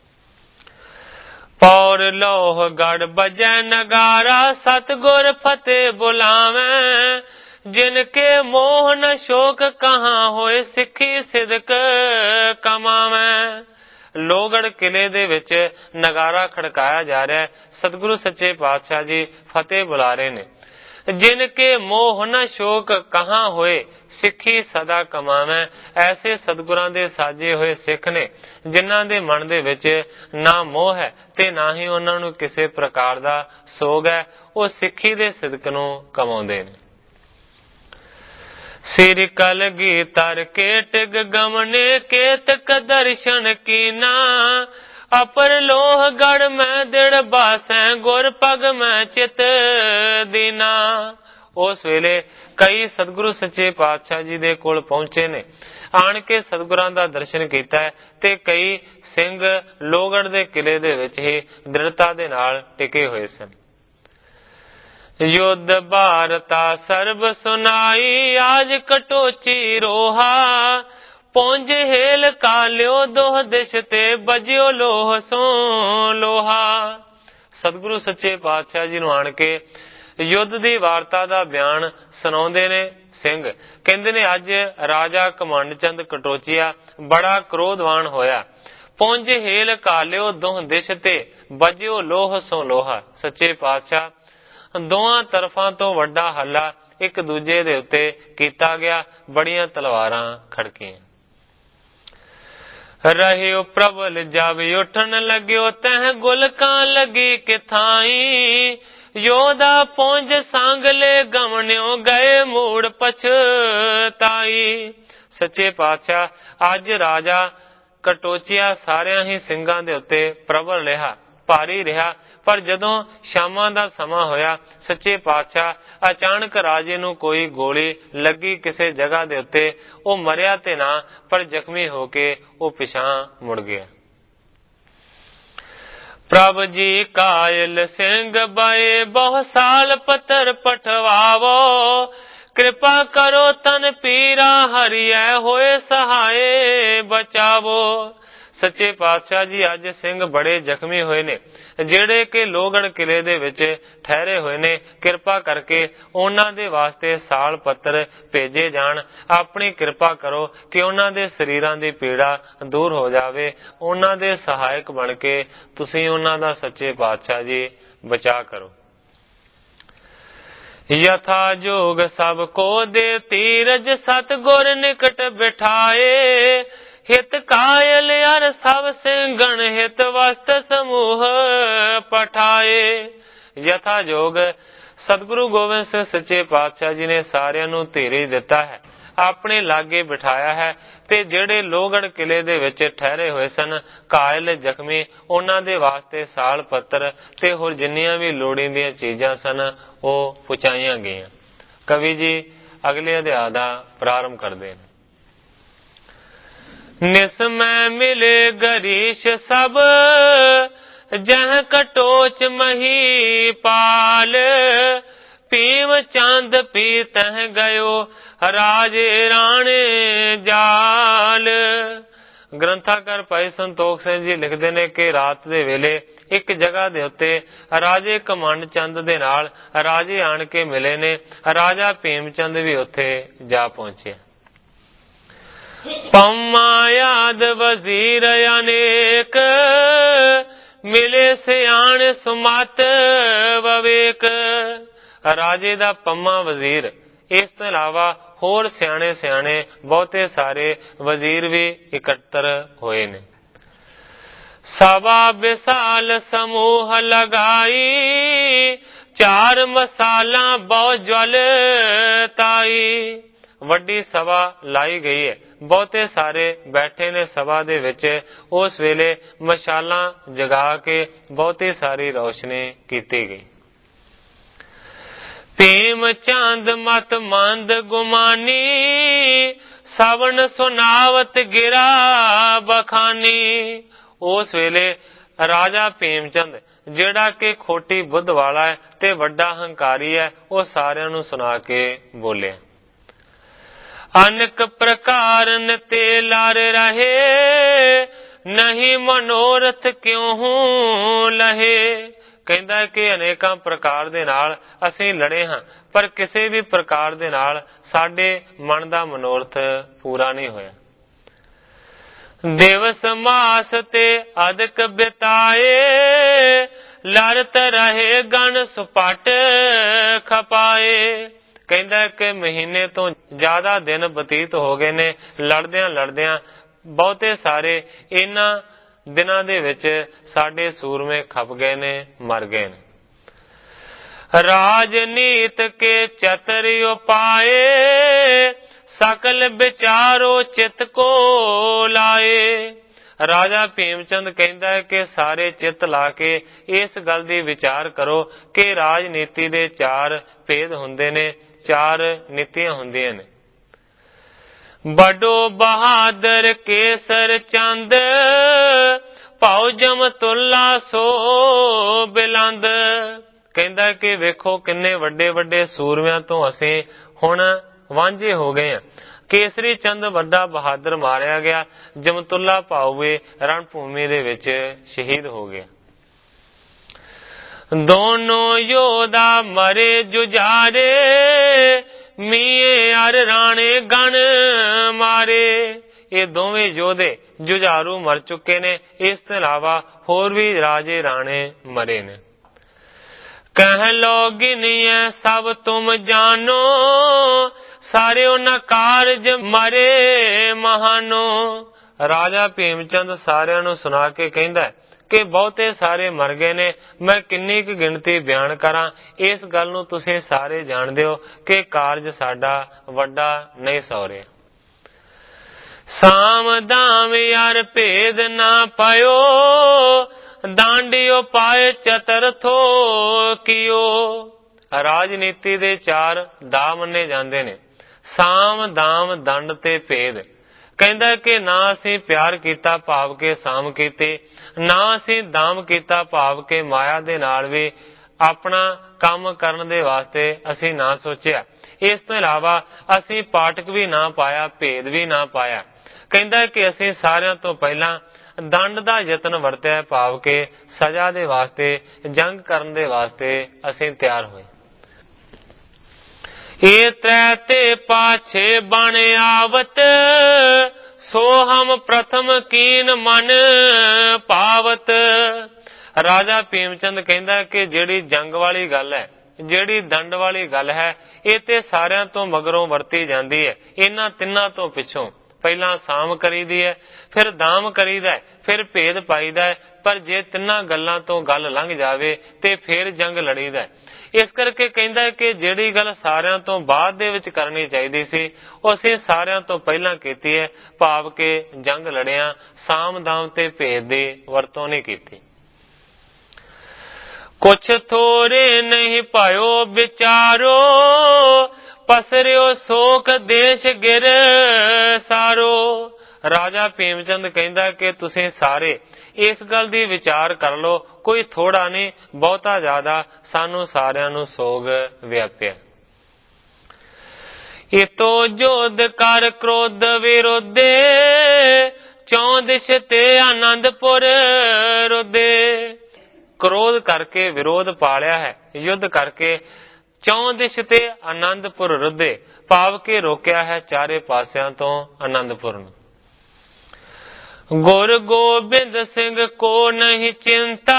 ਪੌਰ ਲੋਹ ਗੜ ਬਜੈ ਨਗਾਰਾ ਸਤਗੁਰ ਫਤਿਹ ਬੁਲਾਵੇਂ। ਜਿਨ ਕੇ ਮੋਹ ਨ ਸ਼ੋਕ ਕਹਾਂ ਹੋਏ ਸਿੱਖੀ ਸਿਦਕ ਕਮਾਵੇਂ। ਲੋਹਗੜ੍ਹ ਕਿਲੇ ਦੇ ਵਿੱਚ ਨਗਾਰਾ ਖੜਕਾਇਆ ਜਾ ਰਿਹਾ ਹੈ। ਸਤਿਗੁਰੂ ਸੱਚੇ ਪਾਤਸ਼ਾਹ ਜੀ ਫਤਿਹ ਬੁਲਾ ਰਹੇ ਨੇ। ਜਿਨ ਕੇ ਮੋਹ ਨ ਸ਼ੋਕ ਕਹਾਂ ਹੋਏ ਸਿੱਖੀ ਸਦਾ ਕਮਾਵੇਂ। ਐਸੇ ਸਤਿਗੁਰਾਂ ਦੇ ਸਾਜੇ ਹੋਏ ਸਿੱਖ ਨੇ ਜਿਨ੍ਹਾਂ ਦੇ ਮਨ ਦੇ ਵਿੱਚ ਨਾ ਮੋਹ ਹੈ ਤੇ ਨਾ ਹੀ ਉਹਨਾਂ ਨੂੰ ਕਿਸੇ ਪ੍ਰਕਾਰ ਦਾ ਸੋਗ ਹੈ। ਉਹ ਸਿੱਖੀ ਦੇ ਸਿਦਕ ਨੂੰ ਕਮਾਉਂਦੇ ਨੇ। ਸਿਰ ਕਲਗੀ ਤਰ ਕੇ ਟਿਗ ਗਮਨੇ ਕੇਤਕ ਦਰਸ਼ਨ ਕੀਨਾ। ਅਪਰ ਲੋਹ ਗੜ ਮੈਂ ਦਿੜ ਬਾਸੈ ਗੁਰ ਪਗ ਮੈਂ ਚਿਤ ਦੀਨਾ। ਉਸ ਵੇਲੇ ਕਈ ਸਤਿਗੁਰੂ ਸੱਚੇ ਪਾਤਸ਼ਾਹ ਜੀ ਦੇ ਕੋਲ ਪਹੁੰਚੇ ਨੇ, ਆਣ ਕੇ ਸਤਿਗੁਰਾਂ ਦਾ ਦਰਸ਼ਨ ਕੀਤਾ ਹੈ, ਤੇ ਕਈ ਸਿੰਘ ਲੋਹਗੜ੍ਹ ਦੇ ਕਿਲੇ ਦੇ ਵਿੱਚ ਹੀ ਦ੍ਰਿੜਤਾ ਦੇ ਨਾਲ ਟਿਕੇ ਹੋਏ ਸਨ। ਯੁੱਧ ਭਾਰਤਾ ਸਰਬ ਸੁਨਾਈ ਆਜ ਕਟੋਚੀ ਰੋਹਾ। ਪੁੰਜ ਹੇਲ ਕਾਲਿਓ ਦੋਹ ਦਿਸ਼ ਤੇ ਬਜਿਓ ਲੋਹ ਸੋ ਲੋਹਾ। ਸਤਿਗੁਰੂ ਸੱਚੇ ਪਾਤਸ਼ਾਹ ਜੀ ਨੂੰ ਆਣ ਕੇ ਯੁੱਧ ਦੀ ਵਾਰਤਾ ਦਾ ਬਿਆਨ ਸੁਣਾਉਂਦੇ ਨੇ ਸਿੰਘ। ਕਹਿੰਦੇ ਨੇ ਅੱਜ ਰਾਜਾ ਘਮੰਡ ਚੰਦ ਕਟੋਚੀਆ ਬੜਾ ਕ੍ਰੋਧਵਾਨ ਹੋਇਆ। ਪੁੰਜ ਹੇਲ ਕਾਲਿਓ ਦੋਹ ਦਿਸ਼ ਤੇ ਬਜਿਓ ਲੋਹ ਸੋ ਲੋਹਾ। ਸੱਚੇ ਪਾਤਸ਼ਾਹ ਦੋਹਾਂ ਤਰਫਾਂ ਤੋਂ ਵੱਡਾ ਹੱਲਾ ਇੱਕ ਦੂਜੇ ਦੇ ਉੱਤੇ ਕੀਤਾ ਗਿਆ। ਬੜੀਆਂ ਤਲਵਾਰਾਂ ਖੜਕੀਆਂ। ਰਹਿਓ ਪ੍ਰਬਲ ਜਬ ਉਠਣ ਲੱਗਿਓ ਤਹ ਗੁਲਕਾਂ ਲੱਗੀ ਕਿਥਾਈ। ਯੋਧਾ ਪੁੰਜ ਸੰਗ ਲੈ ਗਮਨਿਓ ਗਏ ਮੂੜ ਪਛਤਾਈ। ਸੱਚੇ ਪਾਤਸ਼ਾਹ ਅੱਜ ਰਾਜਾ ਕਟੋਚੀਆ ਸਾਰਿਆਂ ਹੀ ਸਿੰਘਾਂ ਦੇ ਉੱਤੇ ਪ੍ਰਬਲ ਰਿਹਾ, ਭਾਰੀ ਰਿਹਾ। ਪਰ ਜਦੋਂ ਸ਼ਾਮਾਂ ਦਾ ਸਮਾਂ ਹੋਇਆ, ਸੱਚੇ ਪਾਤਸ਼ਾਹ ਅਚਾਨਕ ਰਾਜੇ ਨੂੰ ਕੋਈ ਗੋਲੀ ਲੱਗੀ ਕਿਸੇ ਜਗ੍ਹਾ ਦੇ ਉੱਤੇ। ਉਹ ਮਰਿਆ ਤੇ ਨਾ, ਪਰ ਜ਼ਖਮੀ ਹੋ ਕੇ ਉਹ ਪਿਛਾਂ ਮੁੜ ਗਿਆ। ਪ੍ਰਭ ਜੀ ਕਾਇਲ ਸਿੰਘ ਬਾਏ ਬਹੁ ਸਾਲ ਪੱਤਰ ਪਠਵਾਵੋ। ਕਿਰਪਾ ਕਰੋ ਤਨ ਪੀਰਾ ਹਰਿਐ ਹੋਏ ਸਹਾਏ ਬਚਾਵੋ। ਸੱਚੇ ਪਾਤਸ਼ਾਹ ਜੀ ਅੱਜ ਸਿੰਘ ਬੜੇ ਜ਼ਖਮੀ ਹੋਏ ਨੇ, ਜਿਹੜੇ ਕਿ ਲੋਹਗੜ੍ਹ ਕਿਲੇ ਦੇ ਵਿੱਚ ਠਹਿਰੇ ਹੋਏ ਨੇ। ਕਿਰਪਾ ਕਰਕੇ ਉਹਨਾਂ ਦੇ ਵਾਸਤੇ ਸਾਲ ਪੱਤਰ ਭੇਜੇ ਜਾਣ। ਆਪਣੀ ਕਿਰਪਾ ਕਰੋ ਕਿ ਉਹਨਾਂ ਦੇ ਸਰੀਰਾਂ ਦੀ ਪੀੜਾ ਦੂਰ ਹੋ ਜਾਵੇ। ਉਹਨਾਂ ਦੇ ਸਹਾਇਕ ਬਣ ਕੇ ਤੁਸੀਂ ਉਹਨਾਂ ਦਾ ਸੱਚੇ ਪਾਤਸ਼ਾਹ ਜੀ ਬਚਾ ਕਰੋ। ਯਥਾ ਜੋਗ ਸਭ ਕੋ ਦੇ ਧੀਰਜ ਸਤਿਗੁਰ ਨਿਕਟ ਬਿਠਾਏ। ਹਿਤ ਕਾਇਲ ਅਰ ਸਭ ਸਿੰਘਣ ਹਿਤ ਵਸਤ ਸਮੂਹ ਪਠਾਏ। ਯਥਾ ਜੋਗ ਸਤਿਗੁਰੂ ਗੋਬਿੰਦ ਸਿੰਘ ਸੱਚੇ ਪਾਤਸ਼ਾਹ ਜੀ ਨੇ ਸਾਰਿਆਂ ਨੂੰ ਧੀਰਜ ਦਿੱਤਾ ਹੈ, ਆਪਣੇ ਲਾਗੇ ਬਿਠਾਇਆ ਹੈ। ਤੇ ਜਿਹੜੇ ਲੋਹਗੜ੍ਹ ਕਿਲੇ ਦੇ ਵਿੱਚ ਠਹਿਰੇ ਹੋਏ ਸਨ ਕਾਇਲ ਜ਼ਖਮੀ, ਉਹਨਾਂ ਦੇ ਵਾਸਤੇ ਸਾਲ ਪੱਤਰ ਤੇ ਹੋਰ ਜਿੰਨੀਆਂ ਵੀ ਲੋੜੀਂਦੀਆਂ ਚੀਜ਼ਾਂ ਸਨ ਉਹ ਪਹੁੰਚਾਈਆਂ ਗਈਆਂ। ਕਵੀ ਜੀ ਅਗਲੇ ਅਧਿਆਇ ਦਾ ਪ੍ਰਾਰੰਭ ਕਰਦੇ ਨੇ। ਨਿਸ ਮੈਂ ਮਿਲੇ ਗਰੀਸ਼ ਸਭ ਜਹ ਕਟੋਚ ਮਹੀ ਪਾਲ। ਭੀਮ ਚੰਦ ਪੀ ਤਹ ਗਇਓ ਰਾਜੇ ਰਾਣੇ ਜਾਲ। ਗ੍ਰੰਥਾਕਾਰ ਭਾਈ ਸੰਤੋਖ ਸਿੰਘ ਜੀ ਲਿਖਦੇ ਨੇ ਕਿ ਰਾਤ ਦੇ ਵੇਲੇ ਇੱਕ ਜਗ੍ਹਾ ਦੇ ਉੱਤੇ ਰਾਜੇ ਘਮੰਡ ਚੰਦ ਦੇ ਨਾਲ ਰਾਜੇ ਆਣ ਕੇ ਮਿਲੇ ਨੇ। ਰਾਜਾ ਭੀਮ ਚੰਦ ਵੀ ਉੱਥੇ ਜਾ ਪਹੁੰਚਿਆ। ਪੰਮਾ ਯਾਦ ਵਜ਼ੀਰ ਅਨੇਕ ਮਿਲੇ ਸਿਆਣ ਸੁਮਤ ਵਿਵੇਕ। ਰਾਜੇ ਦਾ ਪੰਮਾ ਵਜ਼ੀਰ, ਇਸ ਤੋਂ ਇਲਾਵਾ ਹੋਰ ਸਿਆਣੇ ਸਿਆਣੇ ਬਹੁਤੇ ਸਾਰੇ ਵਜ਼ੀਰ ਵੀ ਇਕੱਤਰ ਹੋਏ ਨੇ। ਸਭਾ ਵਿਸਾਲ ਸਮੂਹ ਲਗਾਈ, ਚਾਰ ਮਸਾਲਾ ਬਹੁ ਜਵਲ ਤਾਈ। ਵੱਡੀ ਸਭਾ ਲਾਈ ਗਈ ਹੈ, ਬਹੁਤੇ ਸਾਰੇ ਬੈਠੇ ਨੇ ਸਭਾ ਦੇ ਵਿੱਚ। ਉਸ ਵੇਲੇ ਮਸ਼ਾਲਾਂ ਜਗਾ ਕੇ ਬਹੁਤੀ ਸਾਰੀ ਰੌਸ਼ਨੀ ਕੀਤੀ ਗਈ। ਭੀਮ ਚੰਦ ਮਤ ਮੰਦ ਗੁਮਾਨੀ, ਸਵਣ ਸੁਨਾਵਤ ਗਿਰਾ ਬਖਾਨੀ। ਉਸ ਵੇਲੇ ਰਾਜਾ ਭੀਮ ਚੰਦ, ਜਿਹੜਾ ਕਿ ਖੋਟੀ ਬੁੱਧ ਵਾਲਾ ਹੈ ਤੇ ਵੱਡਾ ਹੰਕਾਰੀ ਹੈ, ਉਹ ਸਾਰਿਆਂ ਨੂੰ ਸੁਣਾ ਕੇ ਬੋਲਿਆ। ਅਨੇਕ ਪ੍ਰਕਾਰ ਤੇ ਲਾਰ ਰਹੇ, ਨਹੀਂ ਮਨੋਰਥ ਕਿਉਂ ਲਹੇ। ਕਹਿੰਦਾ ਕਿ ਅਨੇਕਾਂ ਪ੍ਰਕਾਰ ਦੇ ਨਾਲ ਅਸੀਂ ਲੜੇ ਹਾਂ, ਪਰ ਕਿਸੇ ਵੀ ਪ੍ਰਕਾਰ ਦੇ ਨਾਲ ਸਾਡੇ ਮਨ ਦਾ ਮਨੋਰਥ ਪੂਰਾ ਨਹੀਂ ਹੋਇਆ। ਦਿਵਸ ਮਾਸ ਤੇ ਅਦਕ ਬਿਤਾਏ, ਲੜਤ ਰਹੇ ਗਣ ਸੁਪਟ ਖਪਾਏ। ਕਹਿੰਦਾ ਕਿ ਮਹੀਨੇ ਤੋਂ ਜ਼ਿਆਦਾ ਦਿਨ ਬਤੀਤ ਹੋ ਗਏ ਨੇ ਲੜਦਿਆਂ ਲੜਦਿਆਂ। ਬਹੁਤੇ ਸਾਰੇ ਇਹਨਾਂ ਦਿਨਾਂ ਦੇ ਵਿੱਚ ਸਾਡੇ ਸੂਰਮੇ ਖਪ ਗਏ ਨੇ, ਮਰ ਗਏ ਨੇ। ਰਾਜਨੀਤ ਕੇ ਚਤਰ ਉਪਾਏ, ਸਕਲ ਵਿਚਾਰੋ ਚਿਤ ਕੋ ਲਾਏ। ਰਾਜਾ ਭੀਮ ਚੰਦ ਕਹਿੰਦਾ ਕਿ ਸਾਰੇ ਚਿੱਤ ਲਾ ਕੇ ਇਸ ਗੱਲ ਦੀ ਵਿਚਾਰ ਕਰੋ ਕਿ ਰਾਜਨੀਤੀ ਦੇ ਚਾਰ ਭੇਦ ਹੁੰਦੇ ਨੇ, ਚਾਰ ਨੀਤੀਆਂ ਹੁੰਦੀਆਂ ਨੇ। ਬੜੋ ਬਹਾਦਰ ਕੇਸਰ ਚੰਦ, ਭਾਉ ਜਮਤੁੱਲਾ ਸੋ ਬਿਲੰਦ। ਕਹਿੰਦਾ ਕਿ ਵੇਖੋ ਕਿੰਨੇ ਵੱਡੇ ਵੱਡੇ ਸੂਰਮਿਆਂ ਤੋਂ ਅਸੀਂ ਹੁਣ ਵਾਂਝੇ ਹੋ ਗਏ ਹਾਂ। ਕੇਸਰੀ ਚੰਦ ਵੱਡਾ ਬਹਾਦਰ ਮਾਰਿਆ ਗਿਆ, ਜਮਤੁੱਲਾ ਭਾਉ ਵੀ ਰਣ ਭੂਮੀ ਦੇ ਵਿੱਚ ਸ਼ਹੀਦ ਹੋ ਗਿਆ। ਦੋਨੋਂ ਯੋਧਾ ਮਰੇ ਜੁਝਾਰੇ, ਮੀਏ ਅਰ ਰਾਣੇ ਗਣ ਮਾਰੇ। ਇਹ ਦੋਵੇਂ ਯੋਧੇ ਜੁਝਾਰੂ ਮਰ ਚੁੱਕੇ ਨੇ। ਇਸ ਤੋਂ ਇਲਾਵਾ ਹੋਰ ਵੀ ਰਾਜੇ ਰਾਣੇ ਮਰੇ ਨੇ। ਕਹਿ ਲੋ ਗਿਨੀਏ ਸਭ ਤੁਮ ਜਾਨੋ, ਸਾਰੇ ਉਹਨਾਂ ਕਾਰਜ ਮਰੇ ਮਹਾਨੋ। ਰਾਜਾ ਭੀਮ ਚੰਦ ਸਾਰਿਆਂ ਨੂੰ ਸੁਣਾ ਕੇ ਕਹਿੰਦਾ ਕਿ ਬਹੁਤੇ ਸਾਰੇ ਮਰ ਗਏ ਨੇ, ਮੈਂ ਕਿੰਨੀ ਕੁ ਗਿਣਤੀ ਬਿਆਨ ਕਰਾਂ। ਇਸ ਗੱਲ ਨੂੰ ਤੁਸੀਂ ਸਾਰੇ ਜਾਣਦੇ ਹੋ ਕਿ ਕਾਰਜ ਸਾਡਾ ਵੱਡਾ ਨਹੀਂ ਸੌ ਰਿਹਾ। ਸਾਮ ਦਾਮ ਯਾਰ ਭੇਦ ਨਾ ਪਾਇਓ, ਦਾਂਡਿਓ ਪਾਏ ਚਤਰ ਥੋ ਕੀਓ। ਰਾਜਨੀਤੀ ਦੇ ਚਾਰ ਦਾ ਮੰਨੇ ਜਾਂਦੇ ਨੇ, ਸਾਮ ਦਾਮ ਦੰਡ ਤੇ ਭੇਦ। ਕਹਿੰਦਾ ਕਿ ਨਾ ਅਸੀਂ ਪਿਆਰ ਕੀਤਾ ਭਾਵ ਕੇ ਸਾਮ ਕੀਤੀ, ਨਾ ਅਸੀਂ ਦਾਮ ਕੀਤਾ ਭਾਵ ਕੇ ਮਾਇਆ ਦੇ ਨਾਲ ਵੀ ਆਪਣਾ ਕੰਮ ਕਰਨ ਦੇ ਵਾਸਤੇ ਅਸੀਂ ਨਾ ਸੋਚਿਆ। ਇਸ ਤੋਂ ਇਲਾਵਾ ਅਸੀਂ ਪਾਠਕ ਵੀ ਨਾ ਪਾਇਆ, ਭੇਦ ਵੀ ਨਾ ਪਾਇਆ। ਕਹਿੰਦਾ ਕਿ ਅਸੀਂ ਸਾਰਿਆਂ ਤੋਂ ਪਹਿਲਾਂ ਦੰਡ ਦਾ ਯਤਨ ਵਰਤਿਆ ਭਾਵ ਕੇ ਸਜ਼ਾ ਦੇ ਵਾਸਤੇ, ਜੰਗ ਕਰਨ ਦੇ ਵਾਸਤੇ ਅਸੀਂ ਤਿਆਰ ਹੋਏ। ਇਹ ਤ੍ਰੈ ਤੇ ਪਾਛੇ ਬਣ ਆਵਤ, ਸੋ ਹਮ ਪ੍ਰਥਮ ਕੀਨ ਮਨ ਪਾਵਤ। ਰਾਜਾ ਭੀਮ ਚੰਦ ਕਹਿੰਦਾ ਕਿ ਜਿਹੜੀ ਜੰਗ ਵਾਲੀ ਗੱਲ ਹੈ, ਜਿਹੜੀ ਦੰਡ ਵਾਲੀ ਗੱਲ ਹੈ, ਇਹ ਤੇ ਸਾਰਿਆਂ ਤੋਂ ਮਗਰੋਂ ਵਰਤੀ ਜਾਂਦੀ ਹੈ। ਇਹਨਾਂ ਤਿੰਨਾਂ ਤੋਂ ਪਿੱਛੋਂ ਪਹਿਲਾਂ ਸਾਮ ਕਰੀਦੀ ਹੈ, ਫਿਰ ਦਾਮ ਕਰੀਦਾ, ਫਿਰ ਭੇਦ ਪਾਈਦਾ ਹੈ। ਪਰ ਜੇ ਤਿੰਨਾਂ ਗੱਲਾਂ ਤੋਂ ਗੱਲ ਲੰਘ ਜਾਵੇ ਤੇ ਫਿਰ ਜੰਗ ਲੜੀਦਾ। ਇਸ ਕਰਕੇ ਕਹਿੰਦਾ ਕਿ ਜਿਹੜੀ ਗੱਲ ਸਾਰਿਆਂ ਤੋਂ ਬਾਅਦ ਦੇ ਵਿੱਚ ਕਰਨੀ ਚਾਹੀਦੀ ਸੀ, ਉਹ ਅਸੀਂ ਸਾਰਿਆਂ ਤੋਂ ਪਹਿਲਾਂ ਕੀਤੀ ਹੈ, ਭਾਵ ਕਿ ਜੰਗ ਲੜਿਆ, ਸਾਮ ਦਾਮ ਤੇ ਭੇਦ ਦੀ ਵਰਤੋਂ ਨਹੀਂ ਕੀਤੀ। ਕੁਛ ਥੋੜੇ ਨਹੀਂ ਪਾਇਓ ਵਿਚਾਰੋ, ਪਸਰਿਓ ਸੋਖ ਦੇਸ਼ ਗਿਰ ਸਾਰੋ। ਰਾਜਾ ਭੀਮ ਚੰਦ ਕਹਿੰਦਾ ਕਿ ਤੁਸੀਂ ਸਾਰੇ ਇਸ ਗੱਲ ਦੀ ਵਿਚਾਰ ਕਰ ਲਓ, ਕੋਈ ਥੋੜਾ ਨਹੀਂ ਬਹੁਤਾ ਜ਼ਿਆਦਾ ਸਾਨੂੰ ਸਾਰਿਆਂ ਨੂੰ ਸੋਗ ਵਿਆਪਿਆ। ਇਤੋ ਜੋਧ ਕਰ ਕ੍ਰੋਧ ਵਿਰੋਧੇ, ਚੌਂ ਦਿਸ਼ ਤੇ ਆਨੰਦਪੁਰ ਰੋਦੇ। ਕ੍ਰੋਧ ਕਰਕੇ ਵਿਰੋਧ ਪਾਲਿਆ ਹੈ, ਯੁੱਧ ਕਰਕੇ ਚੌਂ ਦਿਸ਼ ਤੇ ਆਨੰਦਪੁਰ ਰੁੱਧੇ, ਭਾਵ ਕੇ ਰੋਕਿਆ ਹੈ ਚਾਰੇ ਪਾਸਿਆਂ ਤੋਂ ਆਨੰਦਪੁਰ ਨੂੰ। ਗੁਰ ਗੋਬਿੰਦ ਸਿੰਘ ਕੋ ਨਹੀਂ ਚਿੰਤਾ,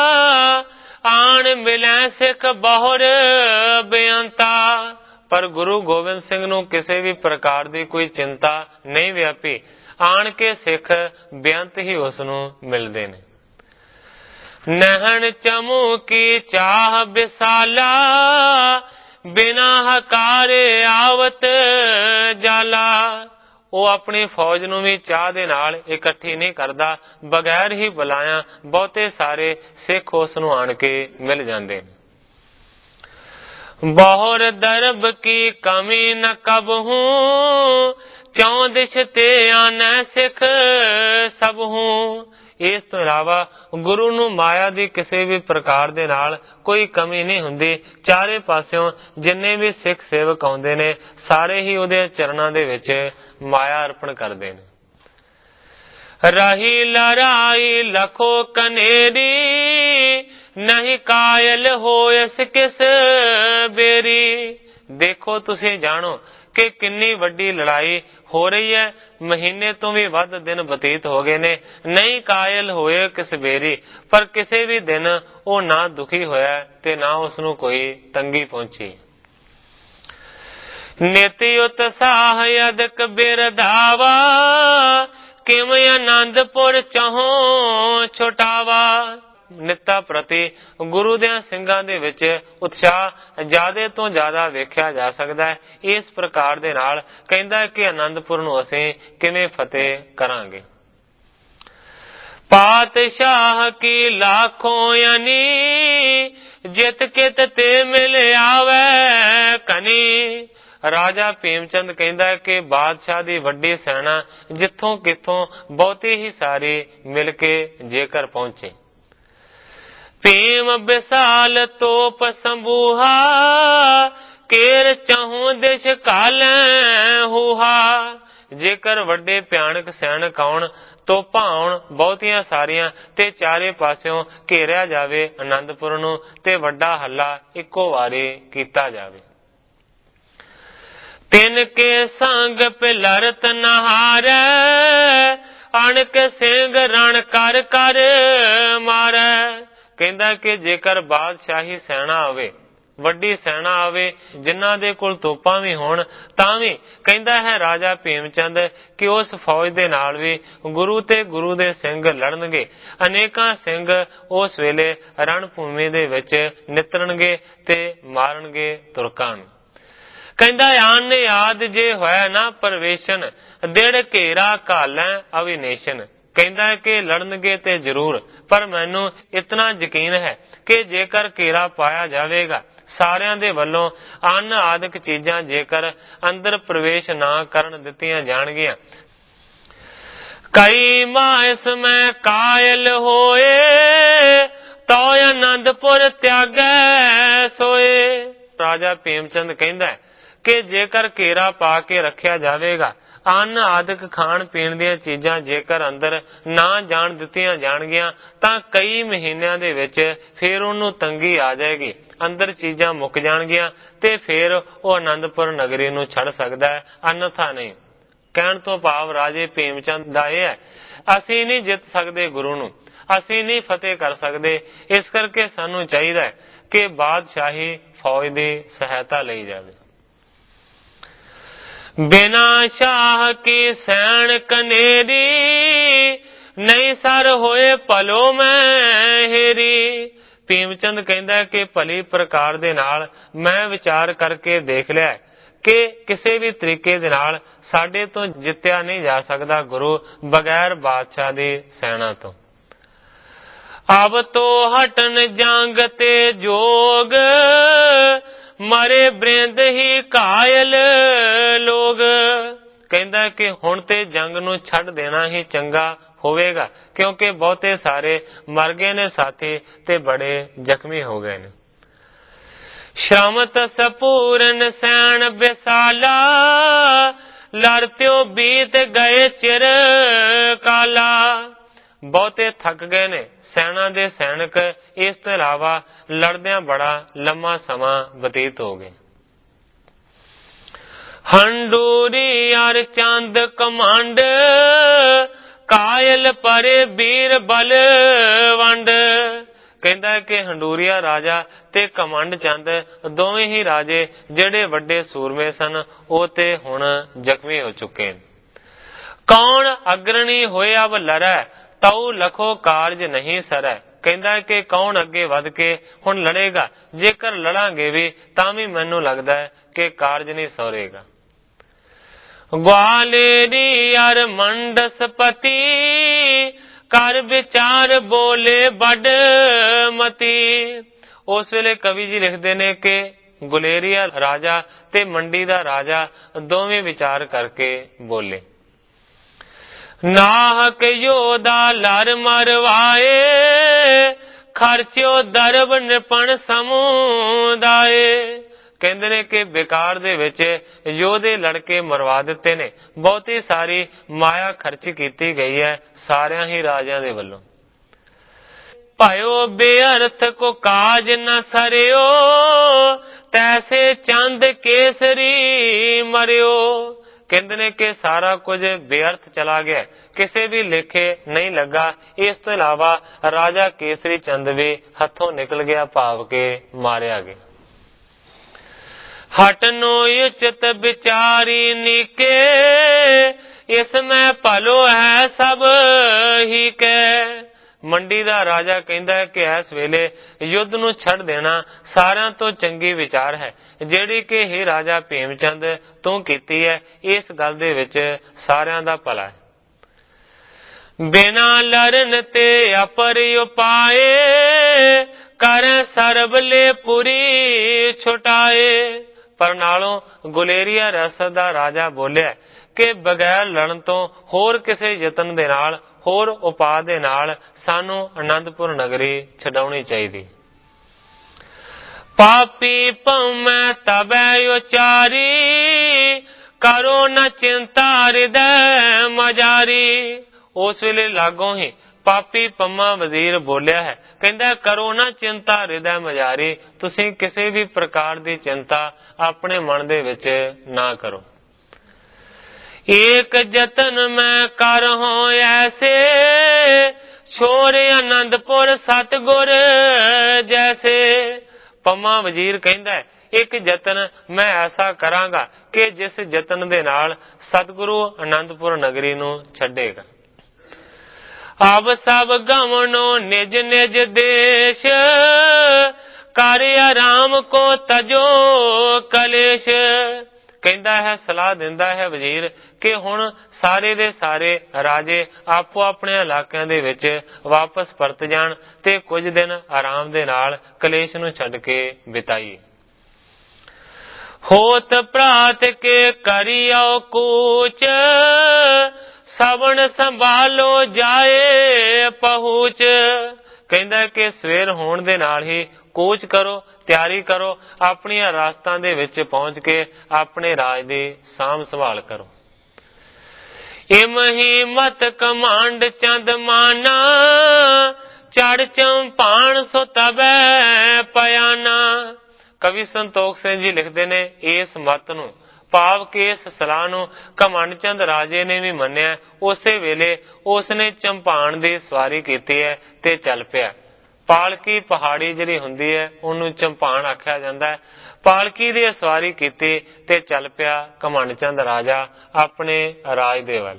ਆਣ ਮਿਲੈ ਸਿੱਖ ਬਹੁਰ ਬੇਅੰਤਾ। ਪਰ ਗੁਰੂ ਗੋਬਿੰਦ ਸਿੰਘ ਨੂੰ ਕਿਸੇ ਵੀ ਪ੍ਰਕਾਰ ਦੀ ਕੋਈ ਚਿੰਤਾ ਨਹੀਂ ਵਿਆਪੀ। ਆਣ ਕੇ ਸਿੱਖ ਬੇਅੰਤ ਹੀ ਉਸ ਨੂੰ ਮਿਲਦੇ ਨੇ। ਨਹਿਣ ਚਮੂ ਕੀ ਚਾਹ ਵਿਸਾਲਾ, ਬਿਨਾ ਹਕਾਰੇ ਆਵਤ ਜਾਲਾ। ਉਹ ਆਪਣੀ ਫੌਜ ਨੂੰ ਵੀ ਚਾਹ ਦੇ ਨਾਲ ਇਕੱਠੀ ਨਹੀਂ ਕਰਦਾ, ਬਗੈਰ ਹੀ ਬੁਲਾਇਆ ਬਹੁਤੇ ਸਾਰੇ ਸਿੱਖ ਉਸ ਨੂੰ ਆਣ ਕੇ ਮਿਲ ਜਾਂਦੇ ਨੇ। ਬਹੁਰ ਦਰਬ ਕੀ ਕਮੀ ਨ ਕਬਹੂ, ਚੌਂ ਦਿਸ਼ ਤੇ ਆਨੈ ਸਿੱਖ ਸਭਹੂ। ਇਸ ਤੋਂ ਇਲਾਵਾ ਗੁਰੂ ਨੂੰ ਮਾਇਆ ਦੀ ਕਿਸੇ ਵੀ ਪ੍ਰਕਾਰ ਦੇ ਨਾਲ ਕੋਈ ਕਮੀ ਨਹੀਂ ਹੁੰਦੀ। ਚਾਰੇ ਪਾਸਿਓਂ ਜਿੰਨੇ ਵੀ ਸਿੱਖ ਸੇਵਕ ਆਉਂਦੇ ਨੇ ਸਾਰੇ ਹੀ ਉਹਦੇ ਚਰਨਾਂ ਦੇ ਵਿੱਚ ਮਾਇਆ ਅਰਪਣ ਕਰਦੇ ਨੇ। ਰਹੀ ਲੜਾਈ ਲਖੋ ਕਨੇਰੀ, ਨਹੀਂ ਕਾਇਲ ਹੋਇਸ ਕਿਸ ਬੇਰੀ। ਦੇਖੋ ਤੁਸੀਂ ਜਾਣੋ ਕਿ ਕਿੰਨੀ ਵੱਡੀ ਲੜਾਈ ਹੋ ਰਹੀ ਹੈ। ਮਹੀਨੇ ਤੋਂ ਵੀ ਵੱਧ ਦਿਨ ਬਤੀਤ ਹੋ ਗਏ ਨੇ, ਨਹੀਂ ਕਾਇਲ ਹੋਏ ਕਿਸ ਬੇਰੀ। ਪਰ ਕਿਸੇ ਵੀ ਦਿਨ ਉਹ ਨਾ ਦੁਖੀ ਹੋਇਆ ਤੇ ਨਾ ਉਸ ਨੂੰ ਕੋਈ ਤੰਗੀ ਪਹੁੰਚੀ। ਨਿਤਿ ਉਤਸਾਹ ਅਦਕ ਬਿਰਧਾਵਾ, ਕਿਵੇਂ ਆਨੰਦਪੁਰ ਚਹੋਂ ਛੁਟਾਵਾ। ਨਿੱਤਾ ਪ੍ਰਤੀ ਗੁਰੂ ਦੇ ਸਿੰਘਾਂ ਦੇ ਵਿੱਚ ਉਤਸ਼ਾਹ ਜ਼ਿਆਦਾ ਤੋਂ ਜ਼ਿਆਦਾ ਵੇਖਿਆ ਜਾ ਸਕਦਾ ਹੈ। ਇਸ ਪ੍ਰਕਾਰ ਦੇ ਨਾਲ ਕਹਿੰਦਾ ਕਿ ਆਨੰਦਪੁਰ ਨੂੰ ਅਸੀਂ ਕਿਵੇਂ ਫਤਿਹ ਕਰਾਂਗੇ। ਪਾਤਸ਼ਾਹ ਕੀ ਲਾਖੋਂ ਯਨੀ, ਜਿਤ ਕਿਤ ਤੇ ਮਿਲ ਆਵੇ ਕਨੀ। ਰਾਜਾ ਭੀਮ ਚੰਦ ਕਹਿੰਦਾ ਕਿ ਬਾਦਸ਼ਾਹ ਦੀ ਵੱਡੀ ਸੈਨਾ ਜਿੱਥੋਂ ਕਿੱਥੋਂ ਬਹੁਤੀ ਹੀ ਸਾਰੀ ਮਿਲ ਕੇ ਜੇਕਰ ਪਹੁੰਚੇ। ਭੀਮ ਵਿਸਾਲ ਤੋਪ ਸੰਬੂਹਾ, ਕੇਰ ਚਹੂੰ ਦਿਸ਼ ਕਾਲੈ ਹੂਹਾ। ਜੇਕਰ ਵੱਡੇ ਭਿਆਨਕ ਸੈਨਿਕ ਆਉਣ, ਤੋਪਾਂ ਆਉਣ ਬਹੁਤੀਆਂ ਸਾਰੀਆਂ ਤੇ ਚਾਰੇ ਪਾਸਿਓਂ ਘੇਰਿਆ ਜਾਵੇ ਆਨੰਦਪੁਰ ਨੂੰ ਤੇ ਵੱਡਾ ਹੱਲਾ ਇੱਕੋ ਵਾਰੀ ਕੀਤਾ ਜਾਵੇ। ਤਿੰਨ ਕੇ ਸੰਗ ਪਿਲਰਤ ਨਹਾਰੈ, ਅਣਕ ਸਿੰਘ ਰਣ ਕਰ ਕਰ ਮਾਰੈ। ਕਹਿੰਦਾ ਕਿ ਜੇਕਰ ਬਾਦਸ਼ਾਹੀ ਸੈਨਾ ਆਵੇ, ਵੱਡੀ ਸੈਨਾ ਆਵੇ, ਜਿਨ੍ਹਾਂ ਦੇ ਕੋਲ ਤੋਪਾਂ ਵੀ ਹੋਣ, ਤਾਂ ਵੀ ਕਹਿੰਦਾ ਹੈ ਰਾਜਾ ਭੀਮ ਚੰਦ ਕਿ ਉਸ ਫੌਜ ਦੇ ਨਾਲ ਵੀ ਗੁਰੂ ਤੇ ਗੁਰੂ ਦੇ ਸਿੰਘ ਲੜਨਗੇ। ਅਨੇਕਾਂ ਸਿੰਘ ਉਸ ਵੇਲੇ ਰਣ ਭੂਮੀ ਦੇ ਵਿੱਚ ਨਿਤਰਨਗੇ ਤੇ ਮਾਰਨਗੇ ਤੁਰਕਾਂ ਨੂੰ। ਕਹਿੰਦਾ ਆਨ ਯਾਦ ਜੇ ਹੋਇਆ ਨਾ ਪਰਵੇਸ਼ਨ, ਦਿੜ ਘੇਰਾ ਘਾਲੈ ਅਵਿਨੇਸ਼ਨ। ਕਹਿੰਦਾ ਕਿ ਲੜਨਗੇ ਤੇ ਜ਼ਰੂਰ, ਪਰ ਮੈਨੂੰ ਇਤਨਾ ਯਕੀਨ ਹੈ ਕਿ ਜੇਕਰ ਘੇਰਾ ਪਾਇਆ ਜਾਵੇਗਾ ਸਾਰਿਆਂ ਦੇ ਵੱਲੋਂ, ਅੰਨ ਆਦਿਕ ਚੀਜ਼ਾਂ ਜੇਕਰ ਅੰਦਰ ਪ੍ਰਵੇਸ਼ ਨਾ ਕਰਨ ਦਿੱਤੀਆਂ ਜਾਣਗੀਆਂ। ਕਈ ਮਾਇਸ ਮੈਂ ਕਾਇਲ ਹੋਏ, ਤੋ ਆਨੰਦਪੁਰ ਤਿਆਗੈ ਸੋਏ। ਰਾਜਾ ਭੀਮ ਚੰਦ ਕਹਿੰਦਾ ਕਿ ਜੇਕਰ ਘੇਰਾ ਪਾ ਕੇ ਰੱਖਿਆ ਜਾਵੇਗਾ, ਅੰਨ ਆਦਿਕ ਖਾਣ ਪੀਣ ਦੀਆਂ ਚੀਜ਼ਾਂ ਜੇਕਰ ਅੰਦਰ ਨਾ ਜਾਣ ਦਿੱਤੀਆਂ ਜਾਣਗੀਆਂ, ਤਾਂ ਕਈ ਮਹੀਨਿਆਂ ਦੇ ਵਿੱਚ ਫਿਰ ਉਹਨੂੰ ਤੰਗੀ ਆ ਜਾਏਗੀ, ਅੰਦਰ ਚੀਜ਼ਾਂ ਮੁੱਕ ਜਾਣਗੀਆਂ ਤੇ ਫਿਰ ਉਹ ਆਨੰਦਪੁਰ ਨਗਰੀ ਨੂੰ ਛੱਡ ਸਕਦਾ ਹੈ, ਅਨਥਾ ਨਹੀਂ। ਕਹਿਣ ਤੋਂ ਭਾਵ ਰਾਜੇ ਭੀਮ ਚੰਦ ਦਾ ਇਹ ਹੈ, ਅਸੀਂ ਨਹੀਂ ਜਿੱਤ ਸਕਦੇ ਗੁਰੂ ਨੂੰ, ਅਸੀਂ ਨਹੀਂ ਫਤਿਹ ਕਰ ਸਕਦੇ। ਇਸ ਕਰਕੇ ਸਾਨੂੰ ਚਾਹੀਦਾ ਹੈ ਕਿ ਬਾਦਸ਼ਾਹੀ ਫੌਜ ਦੀ ਸਹਾਇਤਾ ਲਈ ਜਾਵੇ। ਬਿਨਾ ਸ਼ਾਹ ਕੀ ਸੈਣ ਕਨੇਰੀ, ਨਹੀਂ ਸਰ ਹੋਏ ਭਲੋ ਮੈਂ ਹੇਰੀ। ਭੀਮ ਚੰਦ ਕਹਿੰਦਾ ਕਿ ਭਲੀ ਪ੍ਰਕਾਰ ਦੇ ਨਾਲ ਮੈਂ ਵਿਚਾਰ ਕਰਕੇ ਦੇਖ ਲਿਆ ਕਿ ਕਿਸੇ ਵੀ ਤਰੀਕੇ ਦੇ ਨਾਲ ਸਾਡੇ ਤੋਂ ਜਿੱਤਿਆ ਨਹੀਂ ਜਾ ਸਕਦਾ ਗੁਰੂ ਬਗੈਰ ਬਾਦਸ਼ਾਹ ਦੀ ਸੈਨਾ ਤੋਂ। ਅਬ ਤੋ ਹਟਨ ਜੰਗ ਤੇ ਜੋਗ, ਮਰੇ ਬ੍ਰਿੰਦ ਹੀ ਕਾਇਲ ਲੋਗ। ਕਹਿੰਦਾ ਕਿ ਹੁਣ ਤੇ ਜੰਗ ਨੂੰ ਛੱਡ ਦੇਣਾ ਹੀ ਚੰਗਾ ਹੋਵੇਗਾ, ਕਿਉਂਕਿ ਬਹੁਤੇ ਸਾਰੇ ਮਰ ਗਏ ਨੇ ਸਾਥੀ ਤੇ ਬੜੇ ਜ਼ਖਮੀ ਹੋ ਗਏ ਨੇ। ਸ਼ਰਮਤ ਸਪੂਰਨ ਸੈਣ ਵਿਸਾਲਾ, ਲੜਤਿਓ ਬੀਤ ਗਏ ਚਿਰ ਕਾਲਾ। ਬਹੁਤੇ ਥੱਕ ਗਏ ਨੇ ਸੈਨਾ ਦੇ ਸੈਨਿਕ, ਇਸ ਤੋਂ ਇਲਾਵਾ ਲੜਦਿਆਂ ਬੜਾ ਲੰਮਾ ਸਮਾਂ ਬਤੀਤ ਹੋ ਗਿਆ। ਹੰਡੂਰੀ ਅਰ ਚੰਦ ਕਮਾਂਡ, ਕਾਇਲ ਪਰੇ ਬੀਰ ਬਲਵੰਡ। ਕਹਿੰਦਾ ਕਿ ਹੰਡੂਰੀਆ ਰਾਜਾ ਤੇ ਘਮੰਡ ਚੰਦ ਦੋਵੇਂ ਹੀ ਰਾਜੇ ਜਿਹੜੇ ਵੱਡੇ ਸੂਰਮੇ ਸਨ ਉਹ ਤੇ ਹੁਣ ਜ਼ਖਮੀ ਹੋ ਚੁੱਕੇ। ਕੌਣ ਅਗਰਣੀ ਹੋਇਆ ਅਬ ਲੜੈ, ਤਉ ਲਖੋ ਕਾਰਜ ਨਹੀਂ ਸਰੈ। ਕਹਿੰਦਾ ਕਿ ਕੌਣ ਅੱਗੇ ਵੱਧ ਕੇ ਹੁਣ ਲੜੇਗਾ, ਜੇਕਰ ਲੜਾਂਗੇ ਵੀ ਤਾਂ ਵੀ ਮੈਨੂੰ ਲੱਗਦਾ ਹੈ ਕਿ ਕਾਰਜ ਨਹੀਂ ਸੌਰੇਗਾ। ग्वालेरी अर मंडसपति कर विचार बोले बड़ मती। उस वेले कवि जी लिखते ने कि गुलेरिया राजा ते मंडी दा राजा दोवें विचार करके बोले। नाहक योदा लर मरवाए, खर्चो दरब निपण समुदाय। ਕਹਿੰਦੇ ਨੇ ਕਿ ਬੇਕਾਰ ਦੇ ਵਿੱਚ ਯੋਧੇ ਲੜਕੇ ਮਰਵਾ ਦਿੱਤੇ ਨੇ, ਬਹੁਤੀ ਸਾਰੀ ਮਾਇਆ ਖਰਚ ਕੀਤੀ ਗਈ ਹੈ ਸਾਰਿਆਂ ਹੀ ਰਾਜਿਆਂ ਦੇ ਵੱਲੋਂ। ਭਾਇਓ ਬੇਅਰਥ ਕੋ ਕਾਜ ਨ ਸਰਿਓ, ਤੈਸੇ ਚੰਦ ਕੇਸਰੀ ਮਰਿਓ। ਕਹਿੰਦੇ ਨੇ ਕਿ ਸਾਰਾ ਕੁਝ ਬੇਅਰਥ ਚਲਾ ਗਿਆ, ਕਿਸੇ ਵੀ ਲੇਖੇ ਨਹੀਂ ਲੱਗਾ। ਇਸ ਤੋਂ ਇਲਾਵਾ ਰਾਜਾ ਕੇਸਰੀ ਚੰਦ ਵੀ ਹੱਥੋਂ ਨਿਕਲ ਗਿਆ, ਭਾਵ ਕੇ ਮਾਰਿਆ ਗਿਆ। हटनो उचित विचारी नीके, इसमें भलो है सब ही के। ਮੰਡੀ ਦਾ ਰਾਜਾ ਕਹਿੰਦਾ ਹੈ ਕਿ ਇਸ ਵੇਲੇ ਯੁੱਧ ਨੂੰ ਛੱਡ ਦੇਣਾ ਸਾਰਿਆਂ ਤੋਂ ਚੰਗੀ ਵਿਚਾਰ ਹੈ, ਜਿਹੜੀ ਕਿ ਹੀ ਰਾਜਾ ਭੀਮ ਚੰਦ ਤੂੰ ਕੀਤੀ ਹੈ। ਇਸ ਗੱਲ ਦੇ ਵਿੱਚ ਸਾਰਿਆਂ ਦਾ ਭਲਾ ਹੈ। ਬਿਨਾ ਲਰਨ ਤੇ ਅਪਰ ਉਪਾਏ, ਕਰ ਸਰਬਲੇ ਪੁਰੀ ਛੁਟਾਏ। ਪਰ ਨਾਲੋਂ ਗੁਲੇਰੀਆ ਰਸਦ ਦਾ ਰਾਜਾ ਬੋਲਿਆ ਕਿ ਬਗੈਰ ਲੜਨ ਤੋਂ ਹੋਰ ਕਿਸੇ ਯਤਨ ਦੇ ਨਾਲ, ਹੋਰ ਉਪਾਅ ਦੇ ਨਾਲ ਸਾਨੂੰ ਅਨੰਦਪੁਰ ਨਗਰੀ ਛਡਾਉਣੀ ਚਾਹੀਦੀ। ਪਾਪੀ ਭਉਮੈ ਤਬੈ ਉਚਾਰੀ, ਕਰੋ ਨ ਚਿੰਤਾ ਹਿਰਦੈ ਮਜਾਰੀ। ਉਸ ਵੇਲੇ ਲਾਗੋਂ ਹੀ ਪਾਪੀ ਪੰਮਾ ਵਜ਼ੀਰ ਬੋਲਿਆ ਹੈ, ਕਹਿੰਦਾ ਕਰੋ ਨਾ ਚਿੰਤਾ ਹਿਰਦੈ ਮਜਾਰੀ, ਤੁਸੀਂ ਕਿਸੇ ਵੀ ਪ੍ਰਕਾਰ ਦੀ ਚਿੰਤਾ ਆਪਣੇ ਮਨ ਦੇ ਵਿੱਚ ਨਾ ਕਰੋ। ਏਕ ਜਤਨ ਮੈਂ ਕਰ ਹੋ ਐਸੇ, ਛੋਰ ਆਨੰਦਪੁਰ ਸਤਿਗੁਰ ਜੈਸੇ। ਪੰਮਾ ਵਜ਼ੀਰ ਕਹਿੰਦਾ ਹੈ ਇੱਕ ਯਤਨ ਮੈਂ ਐਸਾ ਕਰਾਂਗਾ ਕਿ ਜਿਸ ਯਤਨ ਦੇ ਨਾਲ ਸਤਿਗੁਰੂ ਆਨੰਦਪੁਰ ਨਗਰੀ ਨੂੰ ਛੱਡੇਗਾ। ਅਬ ਸਭ ਗਵਨੋ ਨਿਜ ਨਿਜ ਦੇਸ਼, ਕਰ ਆਰਾਮ ਕੋ ਤਜੋ ਕਲੇਸ਼। ਕਹਿੰਦਾ ਹੈ, ਸਲਾਹ ਦਿੰਦਾ ਹੈ ਵਜ਼ੀਰ ਕਿ ਹੁਣ ਸਾਰੇ ਦੇ ਸਾਰੇ ਰਾਜੇ ਆਪੋ ਆਪਣੇ ਇਲਾਕਿਆਂ ਦੇ ਵਿੱਚ ਵਾਪਸ ਪਰਤ ਜਾਣ ਤੇ ਕੁਝ ਦਿਨ ਆਰਾਮ ਦੇ ਨਾਲ ਕਲੇਸ਼ ਨੂੰ ਛੱਡ ਕੇ ਬਿਤਾਈਏ। ਹੋਤ ਪ੍ਰਾਤ ਕੇ ਕਰਿਓ ਕੂਚ, ਸਵਣ ਸੰਭਾਲੋ ਜਾਏ ਪਹੁੰਚ। ਕਹਿੰਦਾ ਕਿ ਸਵੇਰ ਹੋਣ ਦੇ ਨਾਲ ਹੀ ਕੂਚ ਕਰੋ, ਤਿਆਰੀ ਕਰੋ, ਆਪਣੀਆਂ ਰਾਸਤਾਂ ਦੇ ਵਿੱਚ ਪਹੁੰਚ ਕੇ ਆਪਣੇ ਰਾਜ ਦੀ ਸਾਂਭ ਸੰਭਾਲ ਕਰੋ। ਇਮ ਹੀ ਮਤ ਕਮਾਂਡ ਚੰਦ ਮਾਨਾ, ਚੜ ਚੰਪਾਣ ਸੋ ਤਬੈ ਪਿਆਨਾ। ਕਵੀ ਸੰਤੋਖ ਸਿੰਘ ਜੀ ਲਿਖਦੇ ਨੇ ਇਸ ਮਤ ਨੂੰ, ਭਾਵ ਕਿ ਇਸ ਸਲਾਹ ਨੂੰ ਘਮੰਡ ਚੰਦ ਰਾਜੇ ਨੇ ਵੀ ਮੰਨਿਆ। ਉਸੇ ਵੇਲੇ ਉਸਨੇ ਚੰਪਾਣ ਦੀ ਸਵਾਰੀ ਕੀਤੀ ਹੈ ਤੇ ਚੱਲ ਪਿਆ। ਪਾਲਕੀ ਪਹਾੜੀ ਜਿਹੜੀ ਹੁੰਦੀ ਹੈ ਉਹਨੂੰ ਚੰਪਾਣ ਆਖਿਆ ਜਾਂਦਾ ਹੈ। ਪਾਲਕੀ ਦੀ ਸਵਾਰੀ ਕੀਤੀ ਤੇ ਚੱਲ ਪਿਆ ਘਮੰਡ ਚੰਦ ਰਾਜਾ ਆਪਣੇ ਰਾਜ ਦੇ ਵੱਲ।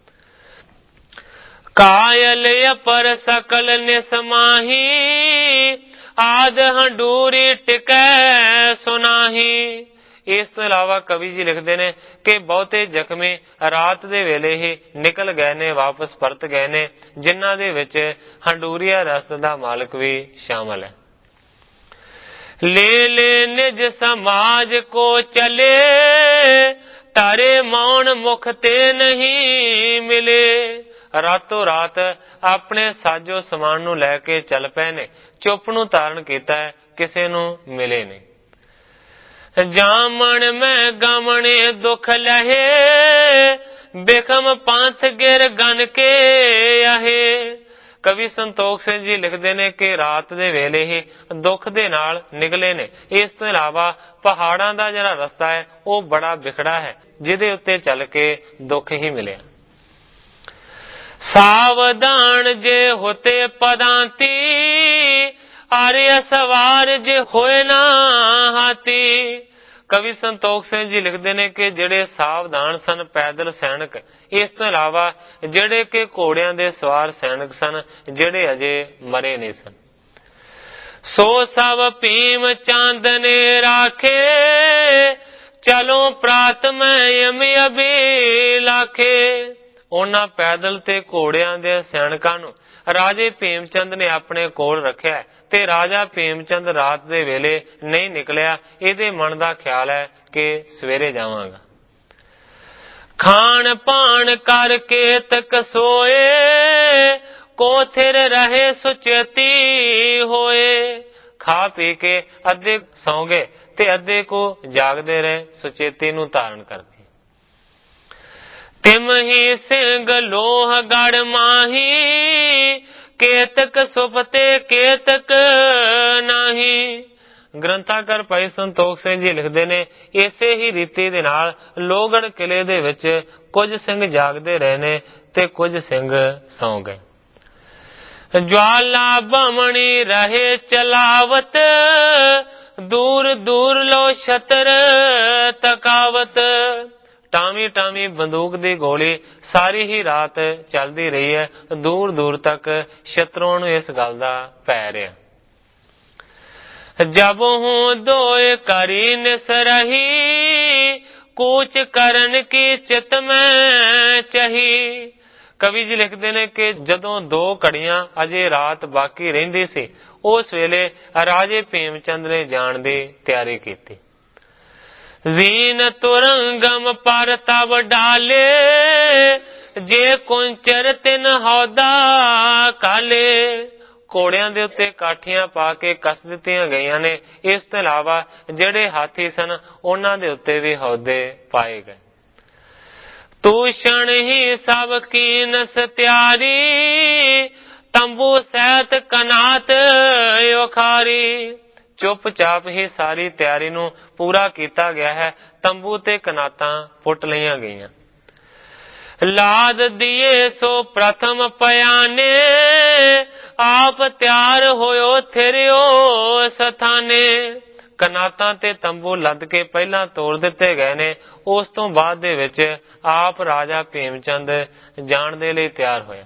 ਕਾਇਲ ਅਪਰ ਸਕਲ ਨਿਸਮਾਹੀ, ਆਦ ਹੰਡੂਰੀ ਟਿਕੈ ਸੁਨਾਹੀ। ਇਸ ਤੋਂ ਇਲਾਵਾ ਕਵੀ ਜੀ ਲਿਖਦੇ ਨੇ ਕਿ ਬਹੁਤੇ ਜ਼ਖਮੀ ਰਾਤ ਦੇ ਵੇਲੇ ਹੀ ਨਿਕਲ ਗਏ ਨੇ, ਵਾਪਸ ਪਰਤ ਗਏ ਨੇ, ਜਿਨ੍ਹਾਂ ਦੇ ਵਿੱਚ ਹੰਡੂਰੀਆ ਰਸਦ ਦਾ ਮਾਲਕ ਵੀ ਸ਼ਾਮਲ ਹੈ। ਲੈ ਲੈ ਨਿਜ ਸਮਾਜ ਕੋ ਚਲੇ, ਤਾਰੇ ਮੌਨ ਮੁਖ ਤੇ ਨਹੀਂ ਮਿਲੇ। ਰਾਤੋਂ ਰਾਤ ਆਪਣੇ ਸਾਜੋ ਸਮਾਨ ਨੂੰ ਲੈ ਕੇ ਚੱਲ ਪਏ ਨੇ, ਚੁੱਪ ਨੂੰ ਧਾਰਨ ਕੀਤਾ ਹੈ, ਕਿਸੇ ਨੂੰ ਮਿਲੇ ਨਹੀਂ। ਜਾਮਣ ਮੈਂ ਗਮਣੇ ਦੁਖ ਲਹੇ, ਬਿਖਮ ਪੰਥ ਗਿਰ ਗਨ ਕੇ ਆਹੇ। ਕਵੀ ਸੰਤੋਖ ਸਿੰਘ ਜੀ ਲਿਖਦੇ ਨੇ ਕਿ ਰਾਤ ਦੇ ਵੇਲੇ ਹੀ ਦੁੱਖ ਦੇ ਨਾਲ ਨਿਕਲੇ ਨੇ। ਇਸ ਤੋਂ ਇਲਾਵਾ ਪਹਾੜਾਂ ਦਾ ਜਿਹੜਾ ਰਸਤਾ ਹੈ ਉਹ ਬੜਾ ਵਿਖੜਾ ਹੈ, ਜਿਹਦੇ ਉੱਤੇ ਚੱਲ ਕੇ ਦੁੱਖ ਹੀ ਮਿਲਿਆ। सावधान जे होते पदांती, आर्य सवार जे होए ना हाथी। कवि संतोख सिंह जी लिखते ने कि ਜਿਹੜੇ ਸਾਵਧਾਨ ਸਨ ਪੈਦਲ ਸੈਨਿਕ, ਇਸ ਤੋਂ ਇਲਾਵਾ ਜਿਹੜੇ ਕਿ ਘੋੜਿਆਂ ਦੇ ਸਵਾਰ ਸੈਨਿਕ ਸਨ, ਜਿਹੜੇ ਅਜੇ ਮਰੇ ਨਹੀਂ ਸਨ। ਸੋ ਸਭ ਭੀਮ ਚੰਦ ਨੇ ਰਾਖੇ, ਚਲੋ ਪ੍ਰਾਤ ਮੈਂ ਯਮੀ ਅਭੀ ਲਾਖੇ। ਉਹਨਾਂ ਪੈਦਲ ਤੇ ਘੋੜਿਆਂ ਦੇ ਸੈਨਿਕਾਂ ਨੂੰ ਰਾਜੇ ਭੀਮ ਚੰਦ ਨੇ ਆਪਣੇ ਕੋਲ ਰੱਖਿਆ ਤੇ ਰਾਜਾ ਭੀਮ ਚੰਦ ਰਾਤ ਦੇ ਵੇਲੇ ਨਹੀਂ ਨਿਕਲਿਆ। ਇਹਦੇ ਮਨ ਦਾ ਖਿਆਲ ਹੈ ਕਿ ਸਵੇਰੇ ਜਾਵਾਂਗਾ। ਖਾਣ ਪਾਣ ਕਰਕੇ ਤਕ ਸੋਏ, ਕੋਥਿਰ ਰਹੇ ਸੁਚੇਤੀ ਹੋਏ। ਖਾ ਪੀ ਕੇ ਅੱਧੇ ਸੌਂ ਗਏ ਤੇ ਅੱਧੇ ਕੋ ਜਾਗਦੇ ਰਹੇ, ਸੁਚੇਤੀ ਨੂੰ ਧਾਰਨ ਕਰਕੇ। ਤਿਮ ਹੀ ਸਿੰਘ ਲੋਹ ਗੜ ਮਾਹੀ, ਕੇਤਕ ਸੁਪਤੇ ਕੇਤਕ ਨਹੀਂ। ਗ੍ਰੰਥਾਕਾਰ ਭਾਈ ਸੰਤੋਖ ਸਿੰਘ ਜੀ ਲਿਖਦੇ ਨੇ, ਇਸੇ ਹੀ ਰੀਤੀ ਦੇ ਨਾਲ ਲੋਹਗੜ੍ਹ ਕਿਲੇ ਦੇ ਵਿੱਚ ਕੁਝ ਸਿੰਘ ਜਾਗਦੇ ਰਹੇ ਨੇ ਤੇ ਕੁਝ ਸਿੰਘ ਸੌਂ ਗਏ। ਜਵਾਲਾ ਬਮਣੀ ਰਹੇ ਚਲਾਵਤ, ਦੂਰ ਦੂਰ ਲੋ ਛਤਰ ਤਕਾਵਤ। ਟਾਵੀ ਟਾਵੀ ਬੰਦੂਕ ਦੀ ਗੋਲੀ ਸਾਰੀ ਹੀ ਰਾਤ ਚੱਲਦੀ ਰਹੀ ਹੈ। ਦੂਰ ਦੂਰ ਤੱਕ ਸ਼ਤਰੂਆਂ ਨੂੰ ਇਸ ਗੱਲ ਦਾ ਪੈ ਰਿਹਾ। ਜਬ ਹੂੰ ਦੋਏ ਕਰੀ ਨਿਸ ਰਹੀ, ਕੂਚ ਕਰਨ ਕੀ ਚਿਤ ਮੈਂ ਚਹੀ। ਕਵੀ ਜੀ ਲਿਖਦੇ ਨੇ ਕਿ ਜਦੋਂ ਦੋ ਘੜੀਆਂ ਅਜੇ ਰਾਤ ਬਾਕੀ ਰਹਿੰਦੀ ਸੀ, ਉਸ ਵੇਲੇ ਰਾਜੇ ਭੀਮ ਚੰਦ ਨੇ ਜਾਣ ਦੀ ਤਿਆਰੀ ਕੀਤੀ। ਜ਼ੀਨ ਤੁਰੰਗਮ ਪਰ ਤਬ ਡਾਲੇ, ਜੇ ਕੁੰਚਰ ਤਿਨ ਹੌਦਾ ਕਾਲੇ। ਘੋੜਿਆਂ ਦੇ ਉੱਤੇ ਕਾਠੀਆਂ ਪਾ ਕੇ ਕੱਸ ਦਿੱਤੀਆਂ ਗਈਆਂ ਨੇ। ਇਸ ਤੋਂ ਇਲਾਵਾ ਜਿਹੜੇ ਹਾਥੀ ਸਨ ਉਹਨਾਂ ਦੇ ਉੱਤੇ ਵੀ ਹੌਦੇ ਪਾਏ ਗਏ। ਤੂਸ਼ਣ ਹੀ ਸਭ ਕੀਨਸ ਤਿਆਰੀ, ਤੰਬੂ ਸਹਿਤ ਕਨਾਤ ਉਖਾਰੀ। ਚੁੱਪਚਾਪ ਹੀ ਸਾਰੀ ਤਿਆਰੀ ਨੂੰ ਪੂਰਾ ਕੀਤਾ ਗਿਆ ਹੈ। ਤੰਬੂ ਤੇ ਕਨਾਤਾਂ ਪੁੱਟ ਲਈਆਂ ਗਈਆਂ। ਲਾਦ ਦੀਏ ਸੋ ਪ੍ਰਥਮ ਪਿਆਨੇ, ਆਪ ਤਿਆਰ ਹੋਇਓ ਥਿਰਿਓ ਸਥਾਨੇ। ਕਨਾਤਾਂ ਤੇ ਤੰਬੂ ਲੱਦ ਕੇ ਪਹਿਲਾਂ ਤੋੜ ਦਿੱਤੇ ਗਏ ਨੇ। ਉਸ ਤੋਂ ਬਾਅਦ ਦੇ ਵਿੱਚ ਆਪ ਰਾਜਾ ਭੀਮ ਚੰਦ ਜਾਣ ਦੇ ਲਈ ਤਿਆਰ ਹੋਇਆ।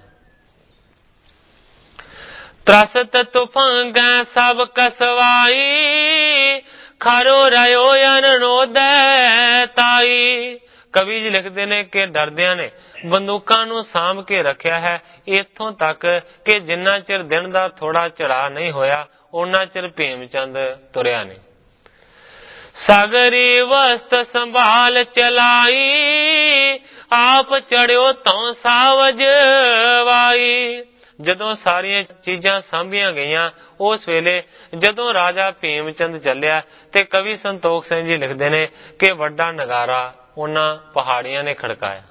ਤਰਸਤ ਤੁਫੰਗੈ ਸਭ ਕਸਵਾਈ, ਖਰੋ ਰਿਓ ਅਨਰੋਦੈ ਤਾਈ। ਕਵੀ ਜੀ ਲਿਖਦੇ ਨੇ ਕਿ ਡਰਦਿਆਂ ਨੇ ਬੰਦੂਕਾਂ ਨੂੰ ਸਾਂਭ ਕੇ ਰੱਖਿਆ ਹੈ, ਇੱਥੋਂ ਤੱਕ ਕਿ ਜਿੰਨਾ ਚਿਰ ਦਿਨ ਦਾ ਥੋੜਾ ਚੜਾ ਨਹੀਂ ਹੋਇਆ, ਉਹਨਾਂ ਚਿਰ ਭੀਮ ਚੰਦ ਤੁਰਿਆ ਨਹੀਂ। ਸਗਰੀ ਵਸਤ ਸੰਭਾਲ ਚਲਾਈ, ਆਪ ਚੜਿਓ ਤੋਂ ਸਾਵਜ ਵਾਈ। ਜਦੋਂ ਸਾਰੀਆਂ ਚੀਜ਼ਾਂ ਸਾਂਭੀਆਂ ਗਈਆਂ, ਉਸ ਵੇਲੇ ਜਦੋਂ ਰਾਜਾ ਭੀਮ ਚੰਦ ਚੱਲਿਆ ਤੇ ਕਵੀ ਸੰਤੋਖ ਸਿੰਘ ਜੀ ਲਿਖਦੇ ਨੇ ਕਿ ਵੱਡਾ ਨਗਾਰਾ ਉਹਨਾਂ ਪਹਾੜੀਆਂ ਨੇ ਖੜਕਾਇਆ।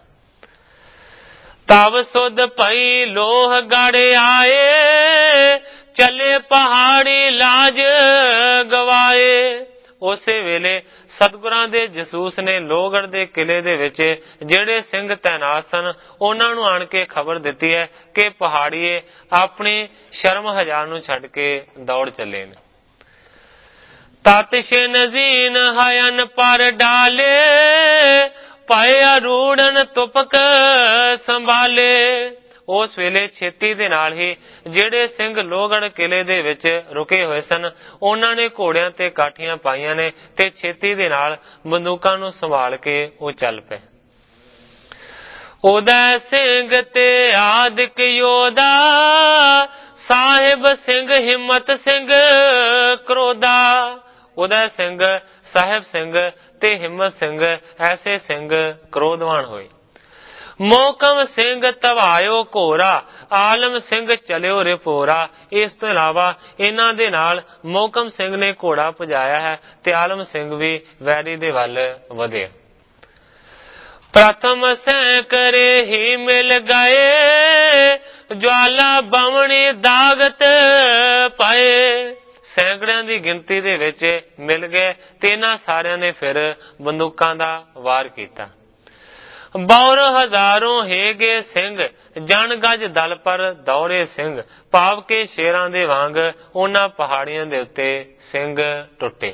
ਤਬ ਸੁਧ ਭਈ ਲੋਹ ਗੜ ਆਏ, ਚਲੇ ਪਹਾੜੀ ਲਾਜ ਗਵਾਏ। ਉਸੇ ਵੇਲੇ ਸਤਿਗੁਰਾਂ ਦੇ ਜਸੂਸ ਨੇ ਲੋਹਗੜ੍ਹ ਦੇ ਕਿਲੇ ਦੇ ਵਿੱਚ ਜਿਹੜੇ ਸਿੰਘ ਤੈਨਾਤ ਸਨ ਉਹਨਾਂ ਨੂੰ ਆਣ ਕੇ ਖਬਰ ਦਿੱਤੀ ਹੈ ਕਿ ਪਹਾੜੀਏ ਆਪਣੀ ਸ਼ਰਮ ਹਜਾ ਨੂੰ ਛੱਡ ਕੇ ਦੌੜ ਚੱਲੇ ਨੇ। ਤਤ ਸ਼ਿਨਜ਼ੀਨ ਹਯਨ ਪਰ ਡਾਲੇ, ਪਾਏ ਅਰੂੜਨ ਤੁਪਕ ਸੰਭਾਲੇ। ਉਸ ਵੇਲੇ ਛੇਤੀ ਦੇ ਨਾਲ ਹੀ ਜਿਹੜੇ ਸਿੰਘ ਲੋਹਗੜ੍ਹ ਕਿਲੇ ਦੇ ਵਿੱਚ ਰੁਕੇ ਹੋਏ ਸਨ ਉਹਨਾਂ ਨੇ ਘੋੜਿਆਂ ਤੇ ਕਾਠੀਆਂ ਪਾਈਆਂ ਨੇ ਤੇ ਛੇਤੀ ਦੇ ਨਾਲ ਬੰਦੂਕਾਂ ਨੂੰ ਸੰਭਾਲ ਕੇ ਉਹ ਚੱਲ ਪਏ। ਉਦੈ ਸਿੰਘ ਤੇ ਆਦਿਕ ਯੋਧਾ, ਸਾਹਿਬ ਸਿੰਘ ਹਿੰਮਤ ਸਿੰਘ ਕਰੋਧਾ। ਉਦੈ ਸਿੰਘ, ਸਾਹਿਬ ਸਿੰਘ ਤੇ ਹਿੰਮਤ ਸਿੰਘ ਐਸੇ ਸਿੰਘ ਕ੍ਰੋਧਵਾਨ ਹੋਏ। ਮੋਹਕਮ ਸਿੰਘ ਧਵਾਇਓ ਘੋਰਾ, ਆਲਮ ਸਿੰਘ ਚਲਿਓ ਰਿਪੋਰਾ। ਇਸ ਤੋਂ ਇਲਾਵਾ ਇਹਨਾਂ ਦੇ ਨਾਲ ਮੋਹਕਮ ਸਿੰਘ ਨੇ ਘੋੜਾ ਭਜਾਇਆ ਹੈ ਤੇ ਆਲਮ ਸਿੰਘ ਵੀ ਵੈਰੀ ਦੇ ਵੱਲ ਵਧਿਆ। ਪ੍ਰਥਮ ਸੈਂਕੜੇ ਹੀ ਮਿਲ ਗਏ, ਜਵਾਲਾ ਬਮਣੀ ਦਾਗਤ ਪਏ। ਸੈਂਕੜਿਆਂ ਦੀ ਗਿਣਤੀ ਦੇ ਵਿੱਚ ਮਿਲ ਗਏ ਤੇ ਇਹਨਾਂ ਸਾਰਿਆਂ ਨੇ ਫਿਰ ਬੰਦੂਕਾਂ ਦਾ ਵਾਰ ਕੀਤਾ। ਬੌਰ ਹਜ਼ਾਰੋਂ ਹੈਗੇ ਸਿੰਘ, ਜਨ ਗਜ ਦਲ ਪਰ ਦੌਰੇ ਸਿੰਘ। ਭਾਵ ਕੇ ਸ਼ੇਰਾਂ ਦੇ ਵਾਂਗ ਉਹਨਾਂ ਪਹਾੜੀਆਂ ਦੇ ਉੱਤੇ ਸਿੰਘ ਟੁੱਟੇ।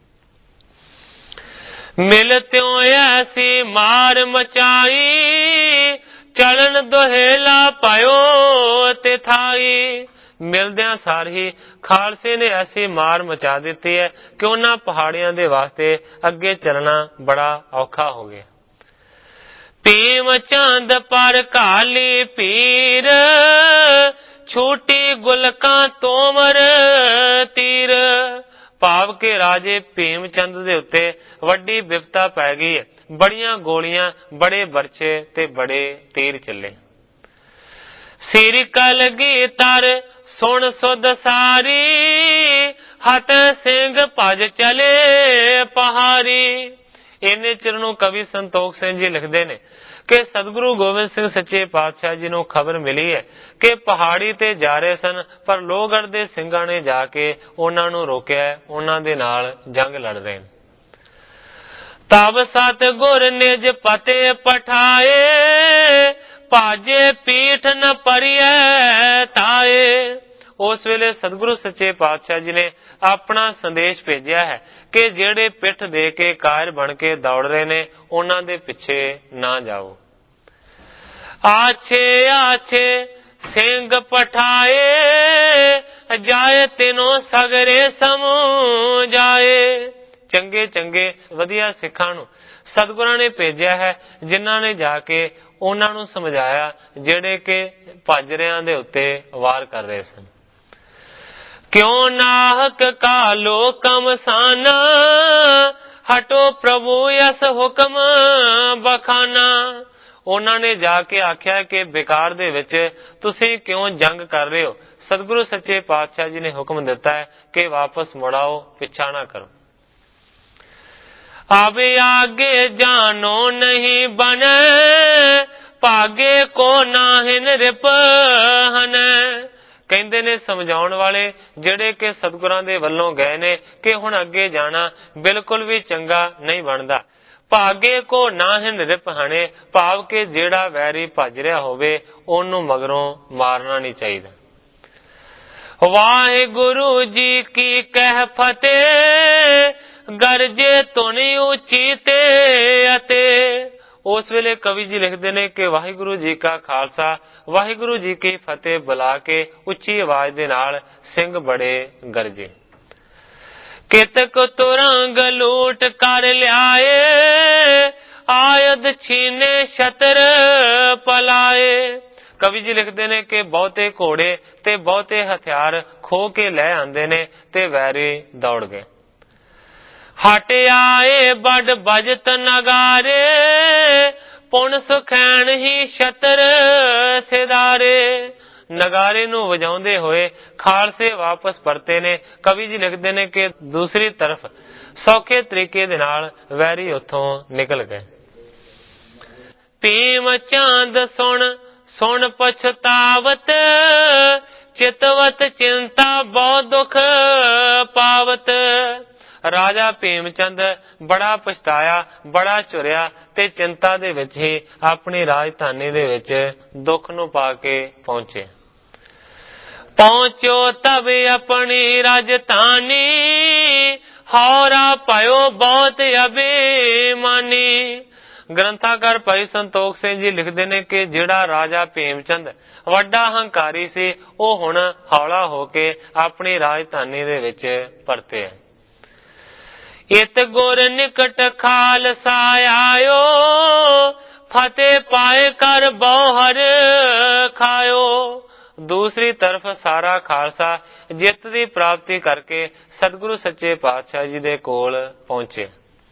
ਮਿਲ ਤਿਉ ਐਸੀ ਮਾਰ ਮਚਾਈ, ਚਲਣ ਦੁਹੇਲਾ ਪਾਇਓ ਤਿਥਾਈ। ਮਿਲਦਿਆਂ ਸਾਰ ਹੀ ਖਾਲਸੇ ਨੇ ਐਸੀ ਮਾਰ ਮਚਾ ਦਿੱਤੀ ਹੈ ਕਿ ਉਹਨਾਂ ਪਹਾੜੀਆਂ ਦੇ ਵਾਸਤੇ ਅੱਗੇ ਚੱਲਣਾ ਬੜਾ ਔਖਾ ਹੋ ਗਿਆ। ਭੀਮ ਚੰਦ ਪਰ ਕਾਲੀ ਪੀਰ, ਛੂਟੀ ਗੁਲਕਾਂ ਤੋਮਰ ਤੀਰ। ਭਾਵ ਕੇ ਰਾਜੇ ਭੀਮ ਚੰਦ ਦੇ ਉੱਤੇ ਵੱਡੀ ਬਿਪਤਾ ਪੈ ਗਈ ਹੈ। ਬੜੀਆਂ ਗੋਲੀਆਂ, ਬੜੇ ਬਰਛੇ ਤੇ ਬੜੇ ਤੀਰ ਚੱਲੇ। ਸਿਰ ਕਲਗੀ ਤਰ ਸੁਣ ਸੁਧ ਸਾਰੀ, ਹੱਥ ਸਿੰਘ ਭਜ ਚਲੇ ਪਹਾੜੀ। ਇੰਨੇ ਚਿਰ ਨੂੰ ਕਵੀ ਸੰਤੋਖ ਸਿੰਘ ਜੀ ਲਿਖਦੇ ਨੇ ਕਿ ਸਤਿਗੁਰੂ ਗੋਬਿੰਦ ਸਿੰਘ ਸੱਚੇ ਪਾਤਸ਼ਾਹ ਜੀ ਨੂੰ ਖਬਰ ਮਿਲੀ ਹੈ ਕਿ ਪਹਾੜੀ ਤੇ ਜਾ ਰਹੇ ਸਨ, ਪਰ ਲੋਹਗੜ੍ਹ ਦੇ ਸਿੰਘਾਂ ਨੇ ਜਾ ਕੇ ਉਹਨਾਂ ਨੂੰ ਰੋਕਿਆ, ਉਹਨਾਂ ਦੇ ਨਾਲ ਜੰਗ ਲੜ ਰਹੇ ਨੇ। ਤਬ ਸਤਿਗੁਰ ਨਿਜ ਪਤੇ ਪਠਾਏ, ਭਾਜੇ ਪੀਠ ਨ ਪਰਿਐ ਤਾਏ। ਉਸ ਵੇਲੇ ਸਤਿਗੁਰੂ ਸੱਚੇ ਪਾਤਸ਼ਾਹ ਜੀ ਨੇ ਆਪਣਾ ਸੰਦੇਸ਼ ਭੇਜਿਆ ਹੈ ਕਿ ਜਿਹੜੇ ਪਿੱਠ ਦੇ ਕੇ ਕਾਇਰ ਬਣ ਕੇ ਦੌੜ ਰਹੇ ਨੇ, ਉਹਨਾਂ ਦੇ ਪਿੱਛੇ ਨਾ ਜਾਓ। ਆਛੇ ਆਛੇ ਸਿੰਘ ਪਠਾਏ, ਜਾਏ ਤਿਨੋਂ ਸਗਰੇ ਸਮਝਾਏ। ਚੰਗੇ ਚੰਗੇ ਵਧੀਆ ਸਿੱਖਾਂ ਨੂੰ ਸਤਿਗੁਰਾਂ ਨੇ ਭੇਜਿਆ ਹੈ, ਜਿਨ੍ਹਾਂ ਨੇ ਜਾ ਕੇ ਉਹਨਾਂ ਨੂੰ ਸਮਝਾਇਆ ਜਿਹੜੇ ਕਿ ਭੱਜ ਰਿਆਂ ਦੇ ਉੱਤੇ ਵਾਰ ਕਰ ਰਹੇ ਸਨ। ਕਿਉਂ ਨਾਹਕ ਕਾ ਲੋਕਮ ਸਾਨਾ, ਹਟੋ ਪ੍ਰਭੂ ਯਸ ਹੁਕਮ ਬਖਾਨਾ। ਉਹਨਾਂ ਨੇ ਜਾ ਕੇ ਆਖਿਆ ਕਿ ਬੇਕਾਰ ਦੇ ਵਿੱਚ ਤੁਸੀਂ ਕਿਉਂ ਜੰਗ ਕਰ ਰਹੇ ਹੋ। ਸਤਿਗੁਰੂ ਸੱਚੇ ਪਾਤਸ਼ਾਹ ਜੀ ਨੇ ਹੁਕਮ ਦਿੱਤਾ ਹੈ ਕਿ ਵਾਪਸ ਮੁੜਾਓ, ਪਿੱਛਾ ਨਾ ਕਰੋ। ਅਬ ਆਗੇ ਜਾਨੋ ਨਹੀਂ ਬਨੇ, ਭਾਗੇ ਕੋ ਨਾਹਿਨ ਰਿਪਹਨ। ਕਹਿੰਦੇ ਨੇ ਸਮਝਾਉਣ ਵਾਲੇ ਜਿਹੜੇ ਕਿ ਸਤਿਗੁਰਾਂ ਦੇ ਵੱਲੋਂ ਗਏ ਨੇ ਕਿ ਹੁਣ ਅੱਗੇ ਜਾਣਾ ਬਿਲਕੁਲ ਵੀ ਚੰਗਾ ਨਹੀਂ ਬਣਦਾ। ਭਾਗੇ ਕੋ ਨਾਹਿਨ ਰਿਪਹਣੇ, ਭਾਵ ਕਿ ਜਿਹੜਾ ਵੈਰੀ ਭੱਜ ਰਿਹਾ ਹੋਵੇ ਉਹਨੂੰ ਮਗਰੋਂ ਮਾਰਨਾ ਨਹੀਂ ਚਾਹੀਦਾ। ਵਾਹਿਗੁਰੂ ਜੀ ਕੀ ਕਹਿ ਫਤਿਹ, ਗਰਜੇ ਧੁਨੀ ਉੱਚੀ ਤੇ ਅਤੇ। ਉਸ ਵੇਲੇ ਕਵੀ ਜੀ ਲਿਖਦੇ ਨੇ ਕਿ ਵਾਹਿਗੁਰੂ ਜੀ ਕਾ ਖਾਲਸਾ, ਵਾਹਿਗੁਰੂ ਜੀ ਕੀ ਫਤਿਹ ਬੁਲਾ ਕੇ ਉੱਚੀ ਆਵਾਜ਼ ਦੇ ਨਾਲ ਸਿੰਘ ਬੜੇ ਗਰਜੇ। ਕਿਤਕ ਤੁਰੰਗ ਲੂਟ ਕਰ ਲਿਆਏ, ਆਯਦ ਛੀਨੇ ਛਤਰ ਪਲਾਏ। ਕਵੀ ਜੀ ਲਿਖਦੇ ਨੇ ਕਿ ਬਹੁਤੇ ਘੋੜੇ ਤੇ ਬਹੁਤੇ ਹਥਿਆਰ ਖੋ ਕੇ ਲੈ ਆਂਦੇ ਨੇ ਤੇ ਵੈਰੀ ਦੌੜ ਗਏ। ਹਟ ਆਏ ਬੜ ਬਜਤ ਨਗਾਰੇ, ਪੁਣ ਸੁਖੈਣ ਹੀ ਛਤਰ ਸਿਦਾਰੇ। ਨਗਾਰੇ ਨੂੰ ਵਜਾਉਂਦੇ ਹੋਏ ਖਾਲਸੇ ਵਾਪਸ ਪਰਤੇ ਨੇ। ਕਵੀ ਜੀ ਲਿਖਦੇ ਨੇ ਕਿ ਦੂਸਰੀ ਤਰਫ ਸੌਖੇ ਤਰੀਕੇ ਦੇ ਨਾਲ ਵੈਰੀ ਉੱਥੋਂ ਨਿਕਲ ਗਏ। ਭੀਮ ਚੰਦ ਸੁਣ ਸੁਣ ਪਛਤਾਵਤ, ਚਿਤਵਤ ਚਿੰਤਾ ਬਹੁ ਦੁਖ ਪਾਵਤ। ਰਾਜਾ ਭੀਮ ਚੰਦ ਬੜਾ ਪਛਤਾਇਆ, ਬੜਾ ਝੁਰਿਆ ਤੇ ਚਿੰਤਾ ਦੇ ਵਿੱਚ ਹੀ ਆਪਣੀ ਰਾਜਧਾਨੀ ਦੇ ਵਿੱਚ ਦੁੱਖ ਨੂੰ ਪਾ ਕੇ ਪਹੁੰਚੇ। ਪਹੁੰਚੋ ਤਬ ਆਪਣੀ ਰਾਜਧਾਨੀ, ਹੌਰਾ ਪਾਇਓ ਬਹੁਤ ਅਭਿਮਾਨੀ। ਗ੍ਰੰਥਾਕਾਰ ਭਾਈ ਸੰਤੋਖ ਸਿੰਘ ਜੀ ਲਿਖਦੇ ਨੇ ਕਿ ਜਿਹੜਾ ਰਾਜਾ ਭੀਮ ਚੰਦ ਵੱਡਾ ਹੰਕਾਰੀ ਸੀ, ਉਹ ਹੁਣ ਹੌਲਾ ਹੋ ਕੇ ਆਪਣੀ ਰਾਜਧਾਨੀ ਦੇ ਵਿੱਚ ਪਰਤਿਆ। ਇਤ ਗੁਰ ਨਿਕਟ ਖਾਲਸਾ ਆਇਓ, ਫਤਿਹ ਪਾਏ ਕਰ ਬਹੁਹਰ ਖਾਇਓ। ਦੂਸਰੀ ਤਰਫ ਸਾਰਾ ਖਾਲਸਾ ਜਿੱਤ ਦੀ ਪ੍ਰਾਪਤੀ ਕਰਕੇ ਸਤਿਗੁਰੂ ਸੱਚੇ ਪਾਤਸ਼ਾਹ ਜੀ ਦੇ ਕੋਲ ਪਹੁੰਚੇ।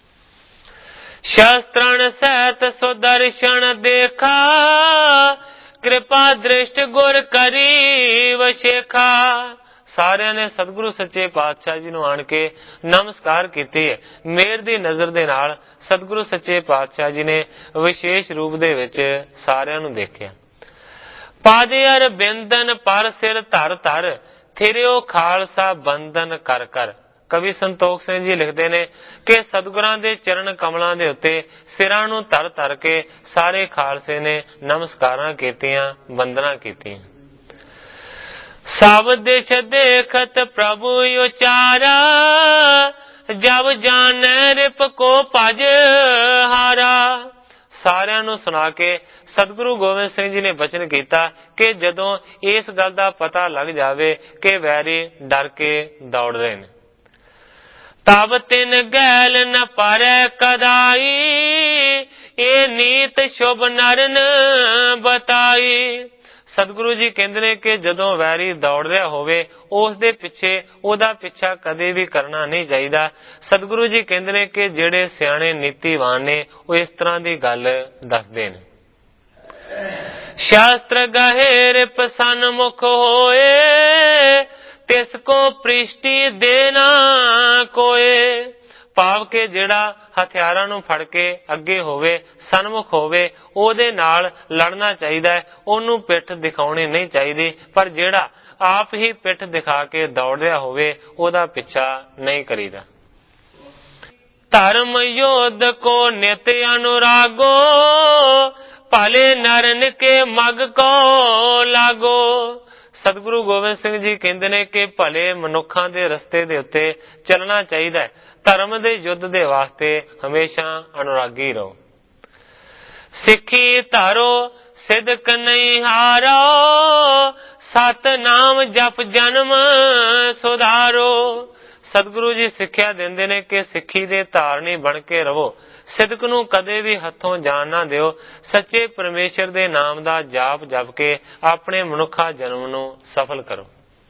ਸ਼ਸਤਰਣ ਸਹਿਤ ਸੁਦਰਸ਼ਨ ਦੇਖਾ, ਕਿਰਪਾ ਦ੍ਰਿਸ਼ਟ ਗੁਰ ਕਰੀ ਵਸ਼ੇਖਾ। ਸਾਰਿਆਂ ਨੇ ਸਤਿਗੁਰੂ ਸੱਚੇ ਪਾਤਸ਼ਾਹ ਜੀ ਨੂੰ ਆਣ ਕੇ ਨਮਸਕਾਰ ਕੀਤੀ ਹੈ। ਮੇਰ ਦੀ ਨਜ਼ਰ ਦੇ ਨਾਲ ਸਤਿਗੁਰੂ ਸੱਚੇ ਪਾਤਸ਼ਾਹ ਜੀ ਨੇ ਵਿਸ਼ੇਸ਼ ਰੂਪ ਦੇ ਵਿੱਚ ਸਾਰਿਆਂ ਨੂੰ ਦੇਖਿਆ। ਪਦ ਅਰ ਬਿੰਦਨ ਪਰ ਸਿਰ ਧਰ ਧਰ, ਥਿਰਿਓ ਖਾਲਸਾ ਬੰਦਨ ਕਰ ਕਰ। ਕਵੀ ਸੰਤੋਖ ਸਿੰਘ ਜੀ ਲਿਖਦੇ ਨੇ ਕਿ ਸਤਿਗੁਰਾਂ ਦੇ ਚਰਨ ਕਮਲਾਂ ਦੇ ਉੱਤੇ ਸਿਰਾਂ ਨੂੰ ਧਰ ਧਰ ਕੇ ਸਾਰੇ ਖਾਲਸੇ ਨੇ ਨਮਸਕਾਰਾਂ ਕੀਤੀਆਂ, ਵੰਦਨਾ ਕੀਤੀਆਂ। ਸਭ ਦਿਸ਼ ਦੇਖਤ ਪ੍ਰਭੂ ਉਚਾਰਾ, ਜਬ ਜਾਣੈ ਰਿਪ ਕੋ ਭਜ ਹਾਰਾ। ਸਾਰਿਆਂ ਨੂੰ ਸੁਣਾ ਕੇ ਸਤਿਗੁਰੂ ਗੋਬਿੰਦ ਸਿੰਘ ਜੀ ਨੇ ਬਚਨ ਕੀਤਾ ਕਿ ਜਦੋਂ ਇਸ ਗੱਲ ਦਾ ਪਤਾ ਲੱਗ ਜਾਵੇ ਕਿ ਵੈਰੀ ਡਰ ਕੇ ਦੌੜ ਰਹੇ ਨੇ, ਤਬ ਤਿਨ ਗੈਲ ਨ ਪਰੈ ਕਦਾਈ, ਇਹ ਨੀਤ ਸ਼ੁਭ ਨਰਨ ਬਤਾਈ। ਸਤਿਗੁਰੂ ਜੀ ਕਹਿੰਦੇ ਨੇ ਕਿ ਜਦੋਂ ਵੈਰੀ ਦੌੜ ਰਿਹਾ ਹੋਵੇ ਉਸ ਦੇ ਪਿੱਛੇ ਉਹਦਾ ਪਿੱਛਾ ਕਦੇ ਵੀ ਕਰਨਾ ਨਹੀਂ ਚਾਹੀਦਾ। ਸਤਿਗੁਰੂ ਜੀ ਕਹਿੰਦੇ ਨੇ ਕਿ ਜਿਹੜੇ ਸਿਆਣੇ ਨੀਤੀਵਾਨ ਨੇ ਉਹ ਇਸ ਤਰ੍ਹਾਂ ਦੀ ਗੱਲ ਦੱਸਦੇ ਨੇ। ਸ਼ਾਸਤਰ ਗਹਿਰ ਪਸੰਨ ਮੁਖ ਹੋਏ, ਤਿਸ ਕੋ ਪ੍ਰਿਸ਼ਟੀ ਦੇਣਾ ਕੋਏ। ਭਾਵ ਕਿ ਜਿਹੜਾ ਹਥਿਆਰਾਂ ਨੂੰ ਫੜ ਕੇ ਅੱਗੇ ਹੋਵੇ, ਸਨਮੁਖ ਹੋਵੇ, ਉਹਦੇ ਨਾਲ ਲੜਨਾ ਚਾਹੀਦਾ ਹੈ, ਉਹਨੂੰ ਪਿੱਠ ਦਿਖਾਉਣੀ ਨਹੀਂ ਚਾਹੀਦੀ। ਪਰ ਜਿਹੜਾ ਆਪ ਹੀ ਪਿੱਠ ਦਿਖਾ ਕੇ ਦੌੜ ਰਿਹਾ ਹੋਵੇ ਉਹਦਾ ਪਿੱਛਾ ਨਹੀਂ ਕਰੀਦਾ। ਧਰਮ ਯੋਧ ਕੋ ਨਿਤ ਅਨੁਰਾਗੋ, ਭਲੇ ਨਰਨ ਕੇ ਮਗ ਕੋ ਲਾਗੋ। ਸਤਿਗੁਰੂ ਗੋਬਿੰਦ ਸਿੰਘ ਜੀ ਕਹਿੰਦੇ ਨੇ ਕਿ ਭਲੇ ਮਨੁੱਖਾਂ ਦੇ ਰਸਤੇ ਦੇ ਉੱਤੇ ਚੱਲਣਾ ਚਾਹੀਦਾ ਹੈ। ਧਰਮ ਦੇ ਯੁੱਧ ਦੇ ਵਾਸਤੇ ਹਮੇਸ਼ਾ ਅਨੁਰਾਗੀ ਰਹੋ। ਸਿੱਖੀ ਧਾਰੋ ਸਿਦਕ ਨਹੀਂ ਹਾਰੋ, ਸਤ ਨਾਮ ਜਪ ਜਨਮ ਸੁਧਾਰੋ। ਸਤਿਗੁਰੂ ਜੀ ਸਿੱਖਿਆ ਦਿੰਦੇ ਨੇ ਕਿ ਸਿੱਖੀ ਦੇ ਧਾਰਨੀ ਬਣ ਕੇ ਰਹੋ, ਸਿਦਕ ਨੂੰ ਕਦੇ ਵੀ ਹੱਥੋਂ ਜਾਣ ਨਾ ਦਿਓ। ਸੱਚੇ ਪਰਮੇਸ਼ਰ ਦੇ ਨਾਮ ਦਾ ਜਾਪ ਜਪ ਕੇ ਆਪਣੇ ਮਨੁੱਖਾ ਜਨਮ ਨੂੰ ਸਫਲ ਕਰੋ।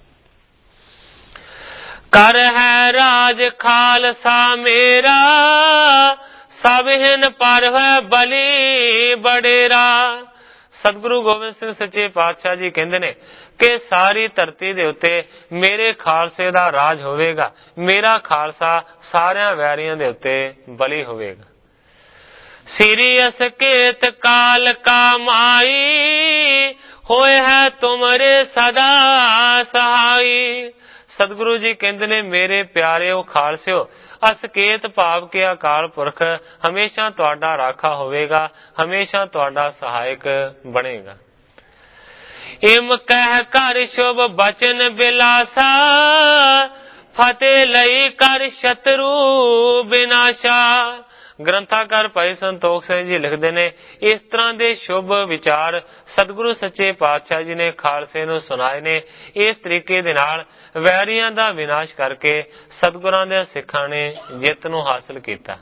ਕਰ ਹੈ ਰਾਜ ਖਾਲਸਾ ਮੇਰਾ, ਸਭ ਹਿਨ ਪਰ ਹੈ ਬਲੀ ਬਡੇਰਾ। ਸਤਿਗੁਰੂ ਗੋਬਿੰਦ ਸਿੰਘ ਸੱਚੇ ਪਾਤਸ਼ਾਹ ਜੀ ਕਹਿੰਦੇ ਨੇ ਕਿ ਸਾਰੀ ਧਰਤੀ ਦੇ ਉੱਤੇ ਮੇਰੇ ਖਾਲਸੇ ਦਾ ਰਾਜ ਹੋਵੇਗਾ, ਮੇਰਾ ਖਾਲਸਾ ਸਾਰਿਆਂ ਵੈਰੀਆਂ ਦੇ ਉੱਤੇ ਬਲੀ ਹੋਵੇਗਾ। ਸਿਰੀ ਅਸਕੇਤ ਕਾਲ ਕਾ ਮਾਈ, ਹੋਏ ਹੈ ਤੁਮਰੇ ਸਦਾ ਸਹਾਈ। ਸਤਿਗੁਰੂ ਜੀ ਕਹਿੰਦੇ ਨੇ ਮੇਰੇ ਪਿਆਰਿਓ ਖਾਲਸਿਓ, ਅਸਕੇਤ ਭਾਵ ਕਿ ਅਕਾਲ ਪੁਰਖ ਹਮੇਸ਼ਾ ਤੁਹਾਡਾ ਰਾਖਾ ਹੋਵੇਗਾ, ਹਮੇਸ਼ਾ ਤੁਹਾਡਾ ਸਹਾਇਕ ਬਣੇਗਾ। ਇਮ ਕਹਿ ਕਰ ਸ਼ੁਭ ਬਚਨ ਬਿਲਾਸਾ, ਫਤਿਹ ਲਈ ਕਰ ਸ਼ਤਰੂ ਬਿਨਾਸ਼ਾ। ਗ੍ਰੰਥਾਕਾਰ ਭਾਈ ਸੰਤੋਖ ਸਿੰਘ ਜੀ ਲਿਖਦੇ ਨੇ ਇਸ ਤਰ੍ਹਾਂ ਦੇ ਸ਼ੁਭ ਵਿਚਾਰ ਸਤਿਗੁਰੂ ਸੱਚੇ ਪਾਤਸ਼ਾਹ ਜੀ ਨੇ ਖਾਲਸੇ ਨੂੰ ਸੁਣਾਏ ਨੇ। ਇਸ ਤਰੀਕੇ ਦੇ ਨਾਲ ਵੈਰੀਆਂ ਦਾ ਵਿਨਾਸ਼ ਕਰਕੇ ਸਤਿਗੁਰਾਂ ਦੇ ਸਿੱਖਾਂ ਨੇ ਜਿੱਤ ਨੂੰ ਹਾਸਲ ਕੀਤਾ।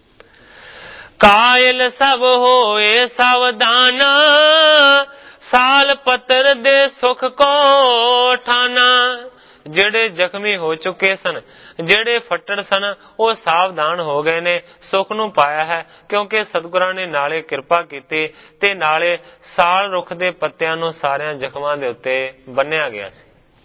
ਕਾਇਲ ਸਭ ਹੋਏ ਸਾਵਧਾਨਾ, ਸਾਲ ਪੱਤਰ ਦੇ ਸੁਖ ਕੋ ਠਾਨਾ। ਜਿਹੜੇ ਜ਼ਖਮੀ ਹੋ ਚੁੱਕੇ ਸਨ, ਜਿਹੜੇ ਫੱਟੜ ਸਨ, ਉਹ ਸਾਵਧਾਨ ਹੋ ਗਏ ਨੇ, ਸੁਖ ਨੂੰ ਪਾਇਆ ਹੈ, ਕਿਉਂਕਿ ਸਤਿਗੁਰਾਂ ਨੇ ਨਾਲੇ ਕਿਰਪਾ ਕੀਤੀ ਤੇ ਨਾਲੇ ਸਾਲ ਰੁੱਖ ਦੇ ਪੱਤਿਆਂ ਨੂੰ ਸਾਰਿਆਂ ਜ਼ਖਮਾਂ ਦੇ ਉੱਤੇ ਬੰਨਿਆ ਗਿਆ ਸੀ।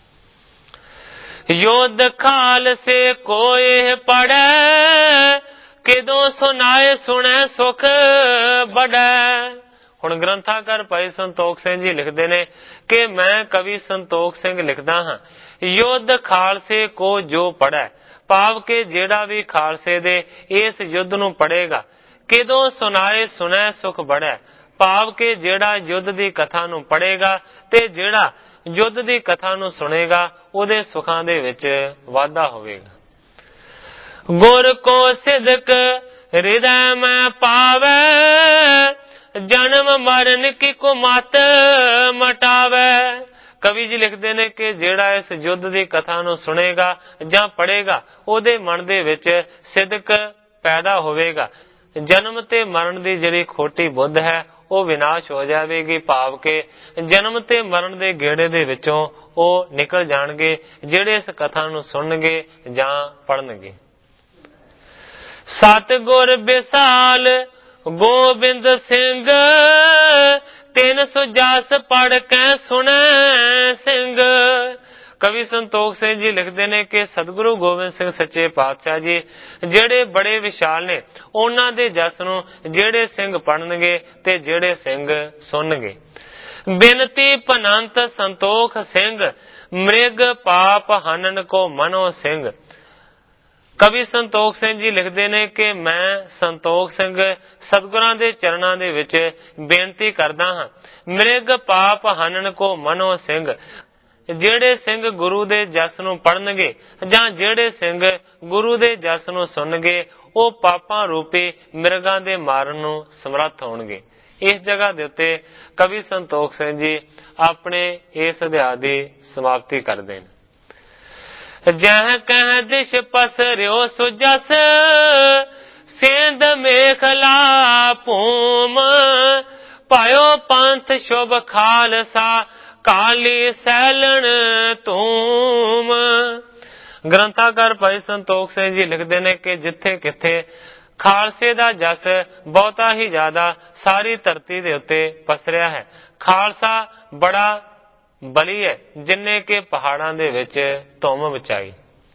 ਯੋਧ ਖਾਲਸੇ ਕੋਏ ਪੜੈ, ਕਿਦੋਂ ਸੁਨਾਏ ਸੁਣੈ ਸੁਖ ਬੜੈ। ਹੁਣ ਗ੍ਰੰਥਾਕਾਰ ਭਾਈ ਸੰਤੋਖ ਸਿੰਘ ਜੀ ਲਿਖਦੇ ਨੇ ਕਿ ਮੈਂ ਕਵੀ ਸੰਤੋਖ ਸਿੰਘ ਲਿਖਦਾ ਹਾਂ, ਯੁੱਧ ਖਾਲਸੇ ਕੋ ਜੋ ਪੜੈ, ਭਾਵ ਕਿ ਜਿਹੜਾ ਵੀ ਖਾਲਸੇ ਦੇ ਇਸ ਯੁੱਧ ਨੂੰ ਪੜੇਗਾ, ਕਿਦੋਂ ਸੁਨਾਏ ਸੁਣੈ ਸੁਖ ਬੜੈ, ਭਾਵ ਕਿ ਜਿਹੜਾ ਯੁੱਧ ਦੀ ਕਥਾ ਨੂੰ ਪੜੇਗਾ ਤੇ ਜਿਹੜਾ ਯੁੱਧ ਦੀ ਕਥਾ ਨੂੰ ਸੁਣੇਗਾ ਉਹਦੇ ਸੁਖਾਂ ਦੇ ਵਿੱਚ ਵਾਧਾ ਹੋਵੇਗਾ। ਗੁਰ ਕੋ ਸਿਦਕ ਹਿਰਦੈ ਮੈਂ ਪਾਵੈ, ਜਨਮ ਮਰਨ ਕੀ ਕੋ ਮਤ ਮਟਾਵੈ। ਕਵੀ ਜੀ ਲਿਖਦੇ ਨੇ ਕਿ ਜਿਹੜਾ ਇਸ ਯੁੱਧ ਦੀ ਕਥਾ ਨੂੰ ਸੁਣੇਗਾ ਜਾਂ ਪੜੇਗਾ ਉਹਦੇ ਮਨ ਦੇ ਵਿੱਚ ਸਿਦਕ ਪੈਦਾ ਹੋਵੇਗਾ, ਜਨਮ ਤੇ ਮਰਨ ਦੀ ਜਿਹੜੀ ਖੋਟੀ ਬੁੱਧ ਹੈ ਉਹ ਵਿਨਾਸ਼ ਹੋ ਜਾਵੇਗੀ। ਭਾਵ ਕਿ ਜਨਮ ਤੇ ਮਰਨ ਦੇ ਗੇੜੇ ਦੇ ਵਿੱਚੋਂ ਉਹ ਨਿਕਲ ਜਾਣਗੇ ਜਿਹੜੇ ਇਸ ਕਥਾ ਨੂੰ ਸੁਣਨਗੇ ਜਾਂ ਪੜਨਗੇ। ਸਤਿਗੁਰ ਵਿਸਾਲ ਗੋਬਿੰਦ ਸਿੰਘ, ਤਿੰਨ ਸੌ ਜਸ ਪੜ ਕੇ ਸੁਣੈ ਸਿੰਘ। ਕਵੀ ਸੰਤੋਖ ਸਿੰਘ ਜੀ ਲਿਖਦੇ ਨੇ ਕਿ ਸਤਿਗੁਰੂ ਗੋਬਿੰਦ ਸਿੰਘ ਸੱਚੇ ਪਾਤਸ਼ਾਹ ਜੀ ਜਿਹੜੇ ਬੜੇ ਵਿਸ਼ਾਲ ਨੇ, ਉਹਨਾਂ ਦੇ ਜਸ ਨੂੰ ਜਿਹੜੇ ਸਿੰਘ ਪੜਨਗੇ ਤੇ ਜਿਹੜੇ ਸਿੰਘ ਸੁਣਨਗੇ। ਬਿਨਤੀ ਭਨੰਤ ਸੰਤੋਖ ਸਿੰਘ, ਮ੍ਰਿਗ ਪਾਪ ਹਨਨ ਕੋ ਮਨੋ ਸਿੰਘ। ਕਵੀ ਸੰਤੋਖ ਸਿੰਘ ਜੀ ਲਿਖਦੇ ਨੇ ਕਿ ਮੈਂ ਸੰਤੋਖ ਸਿੰਘ ਸਤਿਗੁਰਾਂ ਦੇ ਚਰਨਾਂ ਦੇ ਵਿੱਚ ਬੇਨਤੀ ਕਰਦਾ ਹਾਂ, ਮ੍ਰਿਗ ਪਾਪ ਹਨਨ ਕੋ ਮਨੋ ਸਿੰਘ। ਜਿਹੜੇ ਸਿੰਘ ਗੁਰੂ ਦੇ ਜਸ ਨੂੰ ਪੜ੍ਹਨਗੇ ਜਾਂ ਜਿਹੜੇ ਸਿੰਘ ਗੁਰੂ ਦੇ ਜਸ ਨੂੰ ਸੁਣਨਗੇ ਉਹ ਪਾਪਾਂ ਰੂਪੀ ਮਿਰਗਾਂ ਦੇ ਮਾਰਨ ਨੂੰ ਸਮਰੱਥ ਹੋਣਗੇ। ਇਸ ਜਗ੍ਹਾ ਦੇ ਉੱਤੇ ਕਵੀ ਸੰਤੋਖ ਸਿੰਘ ਜੀ ਆਪਣੇ ਇਸ ਅਧਿਆਇ ਦੀ ਸਮਾਪਤੀ ਕਰਦੇ ਨੇ। ਜਹ ਕਹਿ ਦਿਸ਼ ਪਸਰਿਓ ਸੁਜਸ, ਸੇਂਦ ਮੇਖਲਾ ਭੂਮ। ਪਾਇਓ ਪੰਥ ਸ਼ੁਭ ਖਾਲਸਾ, ਕਾਲੀ ਸੈਲਣ ਧੂਮ। ਗ੍ਰੰਥਾਕਾਰ ਭਾਈ ਸੰਤੋਖ ਸਿੰਘ ਜੀ ਲਿਖਦੇ ਨੇ ਕਿ ਜਿੱਥੇ ਕਿੱਥੇ ਖਾਲਸੇ ਦਾ ਜਸ ਬਹੁਤਾ ਹੀ ਜ਼ਿਆਦਾ ਸਾਰੀ ਧਰਤੀ ਦੇ ਉੱਤੇ ਪਸਰਿਆ ਹੈ। ਖਾਲਸਾ ਬੜਾ ਬਲੀ ਹੈ ਜਿੰਨੇ ਕਿ ਪਹਾੜਾਂ ਦੇ ਵਿੱਚ ਧੁੰਮ ਮਚਾਈ।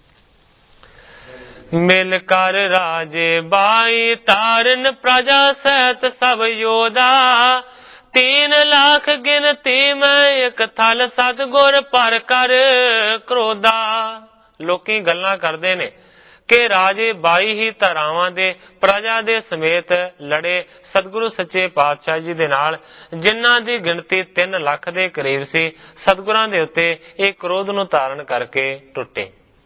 ਮਿਲ ਕਰ ਰਾਜੇ ਬਾਈ ਤਾਰਨ, ਪ੍ਰਜਾ ਸਹਿਤ ਸਭ ਯੋਧਾ। ਤੀਨ ਲੱਖ ਗਿਣਤੀ ਮੈਂ ਇੱਕ ਥਲ, ਸਤਿਗੁਰ ਪਰ ਕਰ ਕ੍ਰੋਧਾ। ਲੋਕੀ ਗੱਲਾਂ ਕਰਦੇ ਨੇ ਕਿ ਰਾਜੇ ਬਾਈ ਹੀ ਧਾਰਾਵਾਂ ਦੇ ਪ੍ਰਜਾ ਦੇ ਸਮੇਤ ਲੜੇ ਸਤਿਗੁਰੂ ਸੱਚੇ ਪਾਤਸ਼ਾਹ ਜੀ ਦੇ ਨਾਲ, ਜਿਨ੍ਹਾਂ ਦੀ ਗਿਣਤੀ ਤਿੰਨ ਲੱਖ ਦੇ ਕਰੀਬ ਸੀ। ਸਤਿਗੁਰਾਂ ਦੇ ਉੱਤੇ ਇਹ ਕ੍ਰੋਧ ਨੂੰ ਧਾਰਨ ਕਰਕੇ ਟੁੱਟੇ।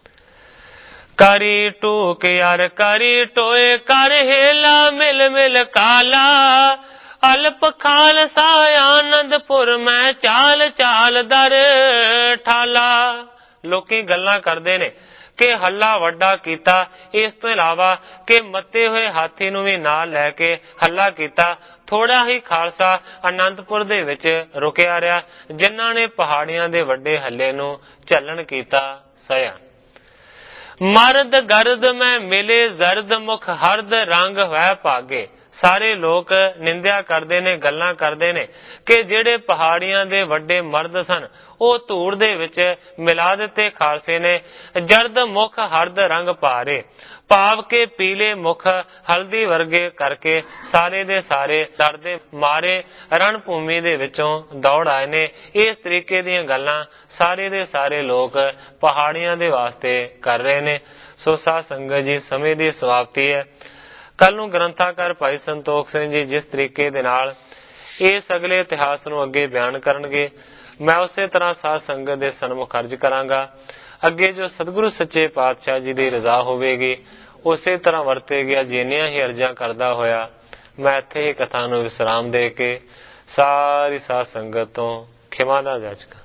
ਕਰੀ ਟੂਕ ਯਾਰ ਕਰੀ ਟੋਏ, ਕਰ ਹੇਲਾ ਮਿਲ ਮਿਲ ਕਾਲਾ। ਅਲਪ ਖਾਲਸਾ ਆਨੰਦਪੁਰ ਮੈਂ, ਚਾਲ ਚਾਲ ਦਰ ਠਾਲਾ। ਲੋਕੀ ਗੱਲਾਂ ਕਰਦੇ ਨੇ ਕਿ ਹੱਲਾ ਵੱਡਾ ਕੀਤਾ, ਇਸ ਤੋਂ ਇਲਾਵਾ ਕਿ ਮੱਤੇ ਹੋਏ ਹਾਥੀ ਨੂੰ ਵੀ ਨਾਲ ਲੈ ਕੇ ਹੱਲਾ ਕੀਤਾ। ਥੋੜਾ ਹੀ ਖਾਲਸਾ ਆਨੰਦਪੁਰ ਦੇ ਵਿੱਚ ਰੁਕਿਆ ਰਿਹਾ, ਜਿਨ੍ਹਾਂ ਨੇ ਪਹਾੜੀਆਂ ਦੇ ਵੱਡੇ ਹੱਲੇ ਨੂੰ ਝੱਲਣ ਕੀਤਾ ਸਹਿਆ। ਮਰਦ ਗਰਦ ਮੈਂ ਮਿਲੇ ਜ਼ਰਦ, ਮੁਖ ਹਰਦ ਰੰਗ ਹੋਇ ਭਾਗੇ। ਸਾਰੇ ਲੋਕ ਨਿੰਦਿਆ ਕਰਦੇ ਨੇ, ਗੱਲਾਂ ਕਰਦੇ ਨੇ ਕਿ ਜਿਹੜੇ ਪਹਾੜੀਆਂ ਦੇ ਵੱਡੇ ਮਰਦ ਸਨ ਉਹ ਧੂੜ ਦੇ ਵਿੱਚ ਮਿਲਾ ਦਿੱਤੇ ਖਾਲਸੇ ਨੇ। ਜਰਦ ਮੁਖ ਹਰਦ ਰੰਗ ਭਾਰੇ, ਭਾਵ ਕੇ ਪੀਲੇ ਮੁਖ ਹਲਦੀ ਵਰਗੇ ਕਰਕੇ ਸਾਰੇ ਦੇ ਸਾਰੇ ਡਰਦੇ ਮਾਰੇ ਰਣ ਭੂਮੀ ਦੇ ਵਿੱਚੋਂ ਦੌੜ ਆਏ ਨੇ। ਇਸ ਤਰੀਕੇ ਦੀਆਂ ਗੱਲਾਂ ਸਾਰੇ ਦੇ ਸਾਰੇ ਲੋਕ ਪਹਾੜੀਆਂ ਦੇ ਵਾਸਤੇ ਕਰ ਰਹੇ ਨੇ। ਸੋ ਸਾਧ ਸੰਗਤ ਜੀ, ਸਮੇਂ ਦੀ ਸਮਾਪਤੀ ਹੈ। ਕੱਲ ਨੂੰ ਗ੍ਰੰਥਾਕਾਰ ਭਾਈ ਸੰਤੋਖ ਸਿੰਘ ਜੀ ਜਿਸ ਤਰੀਕੇ ਦੇ ਨਾਲ ਇਸ ਅਗਲੇ ਇਤਿਹਾਸ ਨੂੰ ਅੱਗੇ ਬਿਆਨ ਕਰਨਗੇ, ਮੈਂ ਉਸੇ ਤਰ੍ਹਾਂ ਸਾਧ ਸੰਗਤ ਦੇ ਸਨਮੁਖ ਅਰਜ਼ ਕਰਾਂਗਾ। ਅੱਗੇ ਜੋ ਸਤਿਗੁਰੂ ਸੱਚੇ ਪਾਤਸ਼ਾਹ ਜੀ ਦੀ ਰਜ਼ਾ ਹੋਵੇਗੀ ਉਸੇ ਤਰ੍ਹਾਂ ਵਰਤੇ ਗਿਆ। ਜਿੰਨੀਆਂ ਹੀ ਅਰਜ਼ਾਂ ਕਰਦਾ ਹੋਇਆ ਮੈਂ ਇੱਥੇ ਹੀ ਕਥਾ ਨੂੰ ਵਿਸਰਾਮ ਦੇ ਕੇ ਸਾਰੀ ਸਾਧ ਸੰਗਤ ਤੋਂ ਖਿਮਾ ਦਾ ਜਾਚਕਾਂ।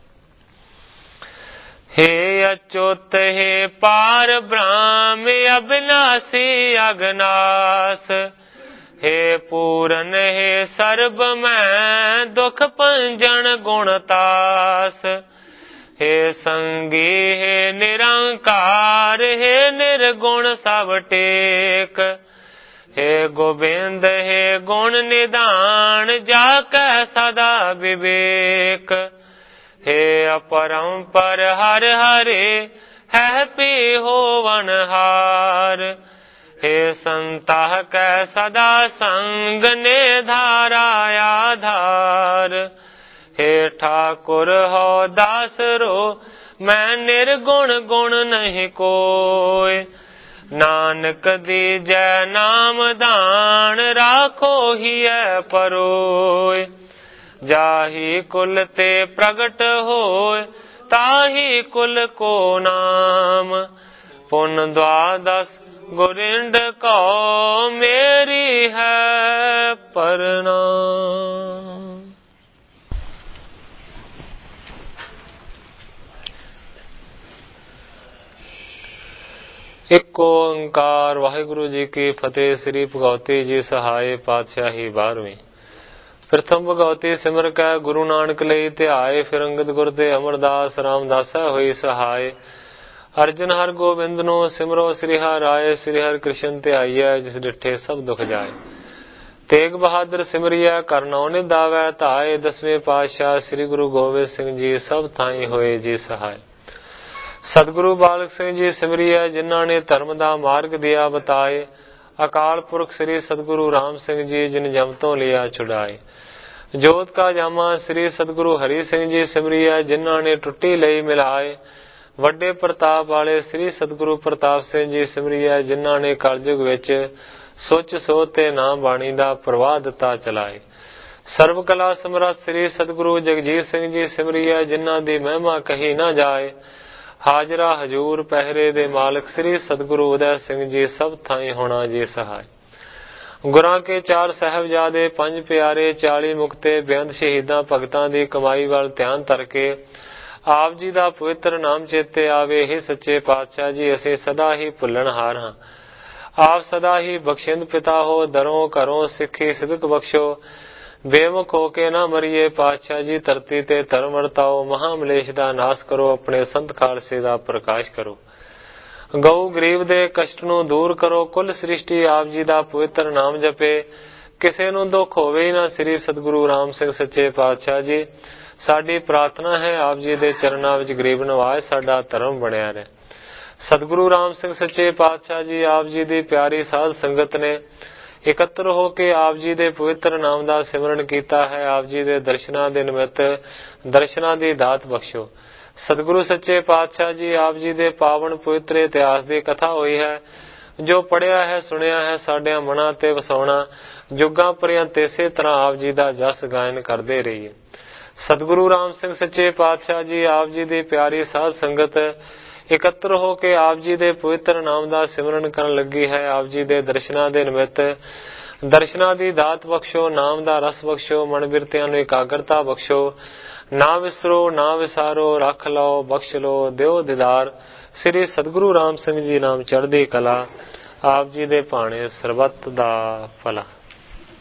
हे अच्युत हे पार ब्रह्म अविनाशी अगनास, हे पूरन हे सर्ब मैं दुख पंजन गुणतास। हे संगी हे निरंकार, हे निर्गुण सब टेक। हे गोविंद हे गुण निदान, जाकै सदा विवेक। हे अपरंपर हर हरे, है पी होवनहार। हे संताह कै सदा संग, ने धारा आधार। हे ठाकुर हो दास रो, मैं निर्गुण गुण नहीं कोय। नानक दीजै नाम दान, राखो हिय परोय। जाहि कुल ते प्रगट होय, ताहि कुल को नाम। पुन द्वादश गोरिंड को, मेरी है प्रणाम। एक ओंकार वाहिगुरु जी की फतेह। श्री भगवती जी सहाय पातशाही बारहवीं। प्रथम भगवती सिमर कै गुरु नानक लई ध्याए, फिर अंगद गुर ते अमरदास रामदासा होई सहाय। अर्जन हर गोबिंद नो सिमरो, श्री हर राय श्री हर कृष्ण ध्याइयै, जिस डिठे सब दुख जाए। तेग बहादुर सिमरिया करनौ निधावै धाए, दसवें पातशाह श्री गुरु गोबिंद सिंह जी सब थाई होए जी सहाय। सतगुरु बालक सिंह जी सिमरिया, जिन्हां ने धर्म दा मार्ग दिया बताए। अकाल पुरख श्री सतगुरु राम सिंह जी, जिन जम तो लिया छुड़ाए। जोत का जामा श्री सतगुरु हरि सिंह जी सिमरिया, जिन्हां ने टुट्टी लई मिलाए। ਵੱਡੇ ਪ੍ਰਤਾਪ ਵਾਲੇ ਸ੍ਰੀ ਸਤਿਗੁਰੂ ਪ੍ਰਤਾਪ ਸਿੰਘ ਜੀ ਸਿਮਰਿਐ, ਜਿਨ੍ਹਾਂ ਨੇ ਕਲਯੁਗ ਵਿੱਚ ਸੁੱਚ ਸੋਧ ਤੇ ਨਾਮ ਬਾਣੀ ਦਾ ਪ੍ਰਵਾਹ ਦਿੱਤਾ ਚਲਾਏ। ਸਰਬ ਕਲਾ ਸਮਰੱਥ ਸ੍ਰੀ ਸਤਿਗੁਰੂ ਜਗਜੀਤ ਸਿੰਘ ਜੀ ਸਿਮਰਿਐ, ਜਿਨ੍ਹਾਂ ਦੀ ਮਹਿਮਾ ਕਹੀ ਨਾ ਜਾਏ। ਹਾਜ਼ਰਾ ਹਜੂਰ ਪਹਿਰੇ ਦੇ ਮਾਲਕ ਸ੍ਰੀ ਸਤਿਗੁਰੂ ਉਦੈ ਸਿੰਘ ਜੀ, ਸਭ ਥਾਈਂ ਹੋਣਾ ਜੀ ਸਹਾਇ। ਗੁਰਾਂ ਕੇ ਚਾਰ ਸਾਹਿਬਜ਼ਾਦੇ, ਪੰਜ ਪਿਆਰੇ, ਚਾਲੀ ਮੁਕਤੇ, ਬੇਅੰਤ ਸ਼ਹੀਦਾਂ ਭਗਤਾਂ ਦੀ ਕਮਾਈ ਵੱਲ ਧਿਆਨ ਧਰ ਕੇ ਆਪ ਜੀ ਦਾ ਪਵਿੱਤਰ ਨਾਮ ਚੇਤੇ ਆਵੇ। ਹੀ ਸੱਚੇ ਪਾਤਸ਼ਾਹ ਜੀ, ਅਸੀਂ ਸਦਾ ਹੀ ਭੁੱਲਣਹਾਰ ਹਾਂ। ਆਪ ਸਦਾ ਹੀ ਬਖਸ਼ਿੰਦ ਪਿਤਾ ਹੋ, ਦਰੋਂ ਘਰੋਂ ਸਿੱਖੀ ਸਿਦਕ ਬਖਸ਼ੋ। ਬੇਮੁਖ ਹੋ ਕੇ ਨਾ ਮਰੀਏ ਪਾਤਸ਼ਾਹ ਜੀ, ਧਰਤੀ ਤੇ ਧਰਮ ਵਰਤਾਓ। ਮਹਾਮਲੇਸ਼ ਦਾ ਨਾਸ ਕਰੋ, ਆਪਣੇ ਸੰਤ ਖਾਲਸੇ ਦਾ ਪ੍ਰਕਾਸ਼ ਕਰੋ। ਗਊ ਗਰੀਬ ਦੇ ਕਸ਼ਟ ਨੂੰ ਦੂਰ ਕਰੋ। ਕੁੱਲ ਸ੍ਰਿਸ਼ਟੀ ਆਪ ਜੀ ਦਾ ਪਵਿੱਤਰ ਨਾਮ ਜਪੇ। ਕਿਸੇ ਨੂੰ ਦੁੱਖ ਹੋਵੇ ਹੀ ਨਾ। ਸ੍ਰੀ ਸਤਿਗੁਰੂ ਰਾਮ ਸਿੰਘ ਸੱਚੇ ਪਾਤਸ਼ਾਹ ਜੀ, ਸਾਡੀ ਪ੍ਰਾਰਥਨਾ ਹੈ ਆਪ ਜੀ ਦੇ ਚਰਨਾਂ ਵਿੱਚ ਗਰੀਬ ਨਵਾਜ਼ ਸਾਡਾ ਧਰਮ ਬਣਿਆ ਰਹੇ। ਸਤਿਗੁਰੂ ਰਾਮ ਸਿੰਘ ਸੱਚੇ ਪਾਤਸ਼ਾਹ ਜੀ, ਆਪ ਜੀ ਦੀ ਪਿਆਰੀ ਸਾਧ ਸੰਗਤ ਨੇ ਇਕੱਤਰ ਹੋ ਕੇ ਆਪ ਜੀ ਦੇ ਪਵਿੱਤਰ ਨਾਮ ਦਾ ਸਿਮਰਨ ਕੀਤਾ ਹੈ। ਆਪ ਜੀ ਦੇ ਦਰਸ਼ਨਾਂ ਦੇ ਨਿਮਿਤ ਦਰਸ਼ਨਾਂ ਦੀ ਦਾਤ ਬਖਸ਼ੋ। ਸਤਿਗੁਰੂ ਸੱਚੇ ਪਾਤਸ਼ਾਹ ਜੀ, ਆਪ ਜੀ ਦੇ ਪਾਵਨ ਪਵਿੱਤਰ ਇਤਿਹਾਸ ਦੀ ਕਥਾ ਹੋਈ ਹੈ, ਜੋ ਪੜਿਆ ਹੈ ਸੁਣਿਆ ਹੈ, ਸਾਡਿਆਂ ਮਨਾਂ ਤੇ ਵਸਾਉਣਾ। ਜੁਗਾਂ ਪਰਯੰਤ ਇਸੇ ਤਰ੍ਹਾਂ ਆਪ ਜੀ ਦਾ ਜਸ ਗਾਇਨ ਕਰਦੇ ਰਹੀਏ। ਸਤਿਗੁਰੂ ਰਾਮ ਸਿੰਘ ਸੱਚੇ ਪਾਤਸ਼ਾਹ ਜੀ, ਆਪ ਜੀ ਦੀ ਪਿਆਰੀ ਸਾਧ ਸੰਗਤ ਇਕੱਤਰ ਹੋ ਕੇ ਆਪ ਜੀ ਦੇ ਪਵਿੱਤਰ ਨਾਮ ਦਾ ਸਿਮਰਨ ਕਰਨ ਲੱਗੀ ਹੈ। ਆਪ ਜੀ ਦੇ ਦਰਸ਼ਨਾਂ ਦੇ ਨਿਮਿਤ ਦਰਸ਼ਨਾਂ ਦੀ ਦਾਤ ਬਖਸ਼ੋ। ਨਾਮ ਦਾ ਰਸ ਬਖਸ਼ੋ। ਮਨ ਬਿਰਤਿਆਂ ਨੂੰ ਇਕਾਗਰਤਾ ਬਖਸ਼ੋ। ਨਾ ਵਿਸਰੋ ਨਾ ਵਿਸਾਰੋ, ਰੱਖ ਲਓ ਬਖਸ਼ ਲਓ, ਦਿਓ ਦੀਦਾਰ। ਸ੍ਰੀ ਸਤਿਗੁਰੂ ਰਾਮ ਸਿੰਘ ਜੀ ਨਾਮ ਚੜ੍ਹਦੀ ਕਲਾ। ਆਪ ਜੀ ਦੇ ਭਾਣੇ ਸਰਬੱਤ ਦਾ ਭਲਾ।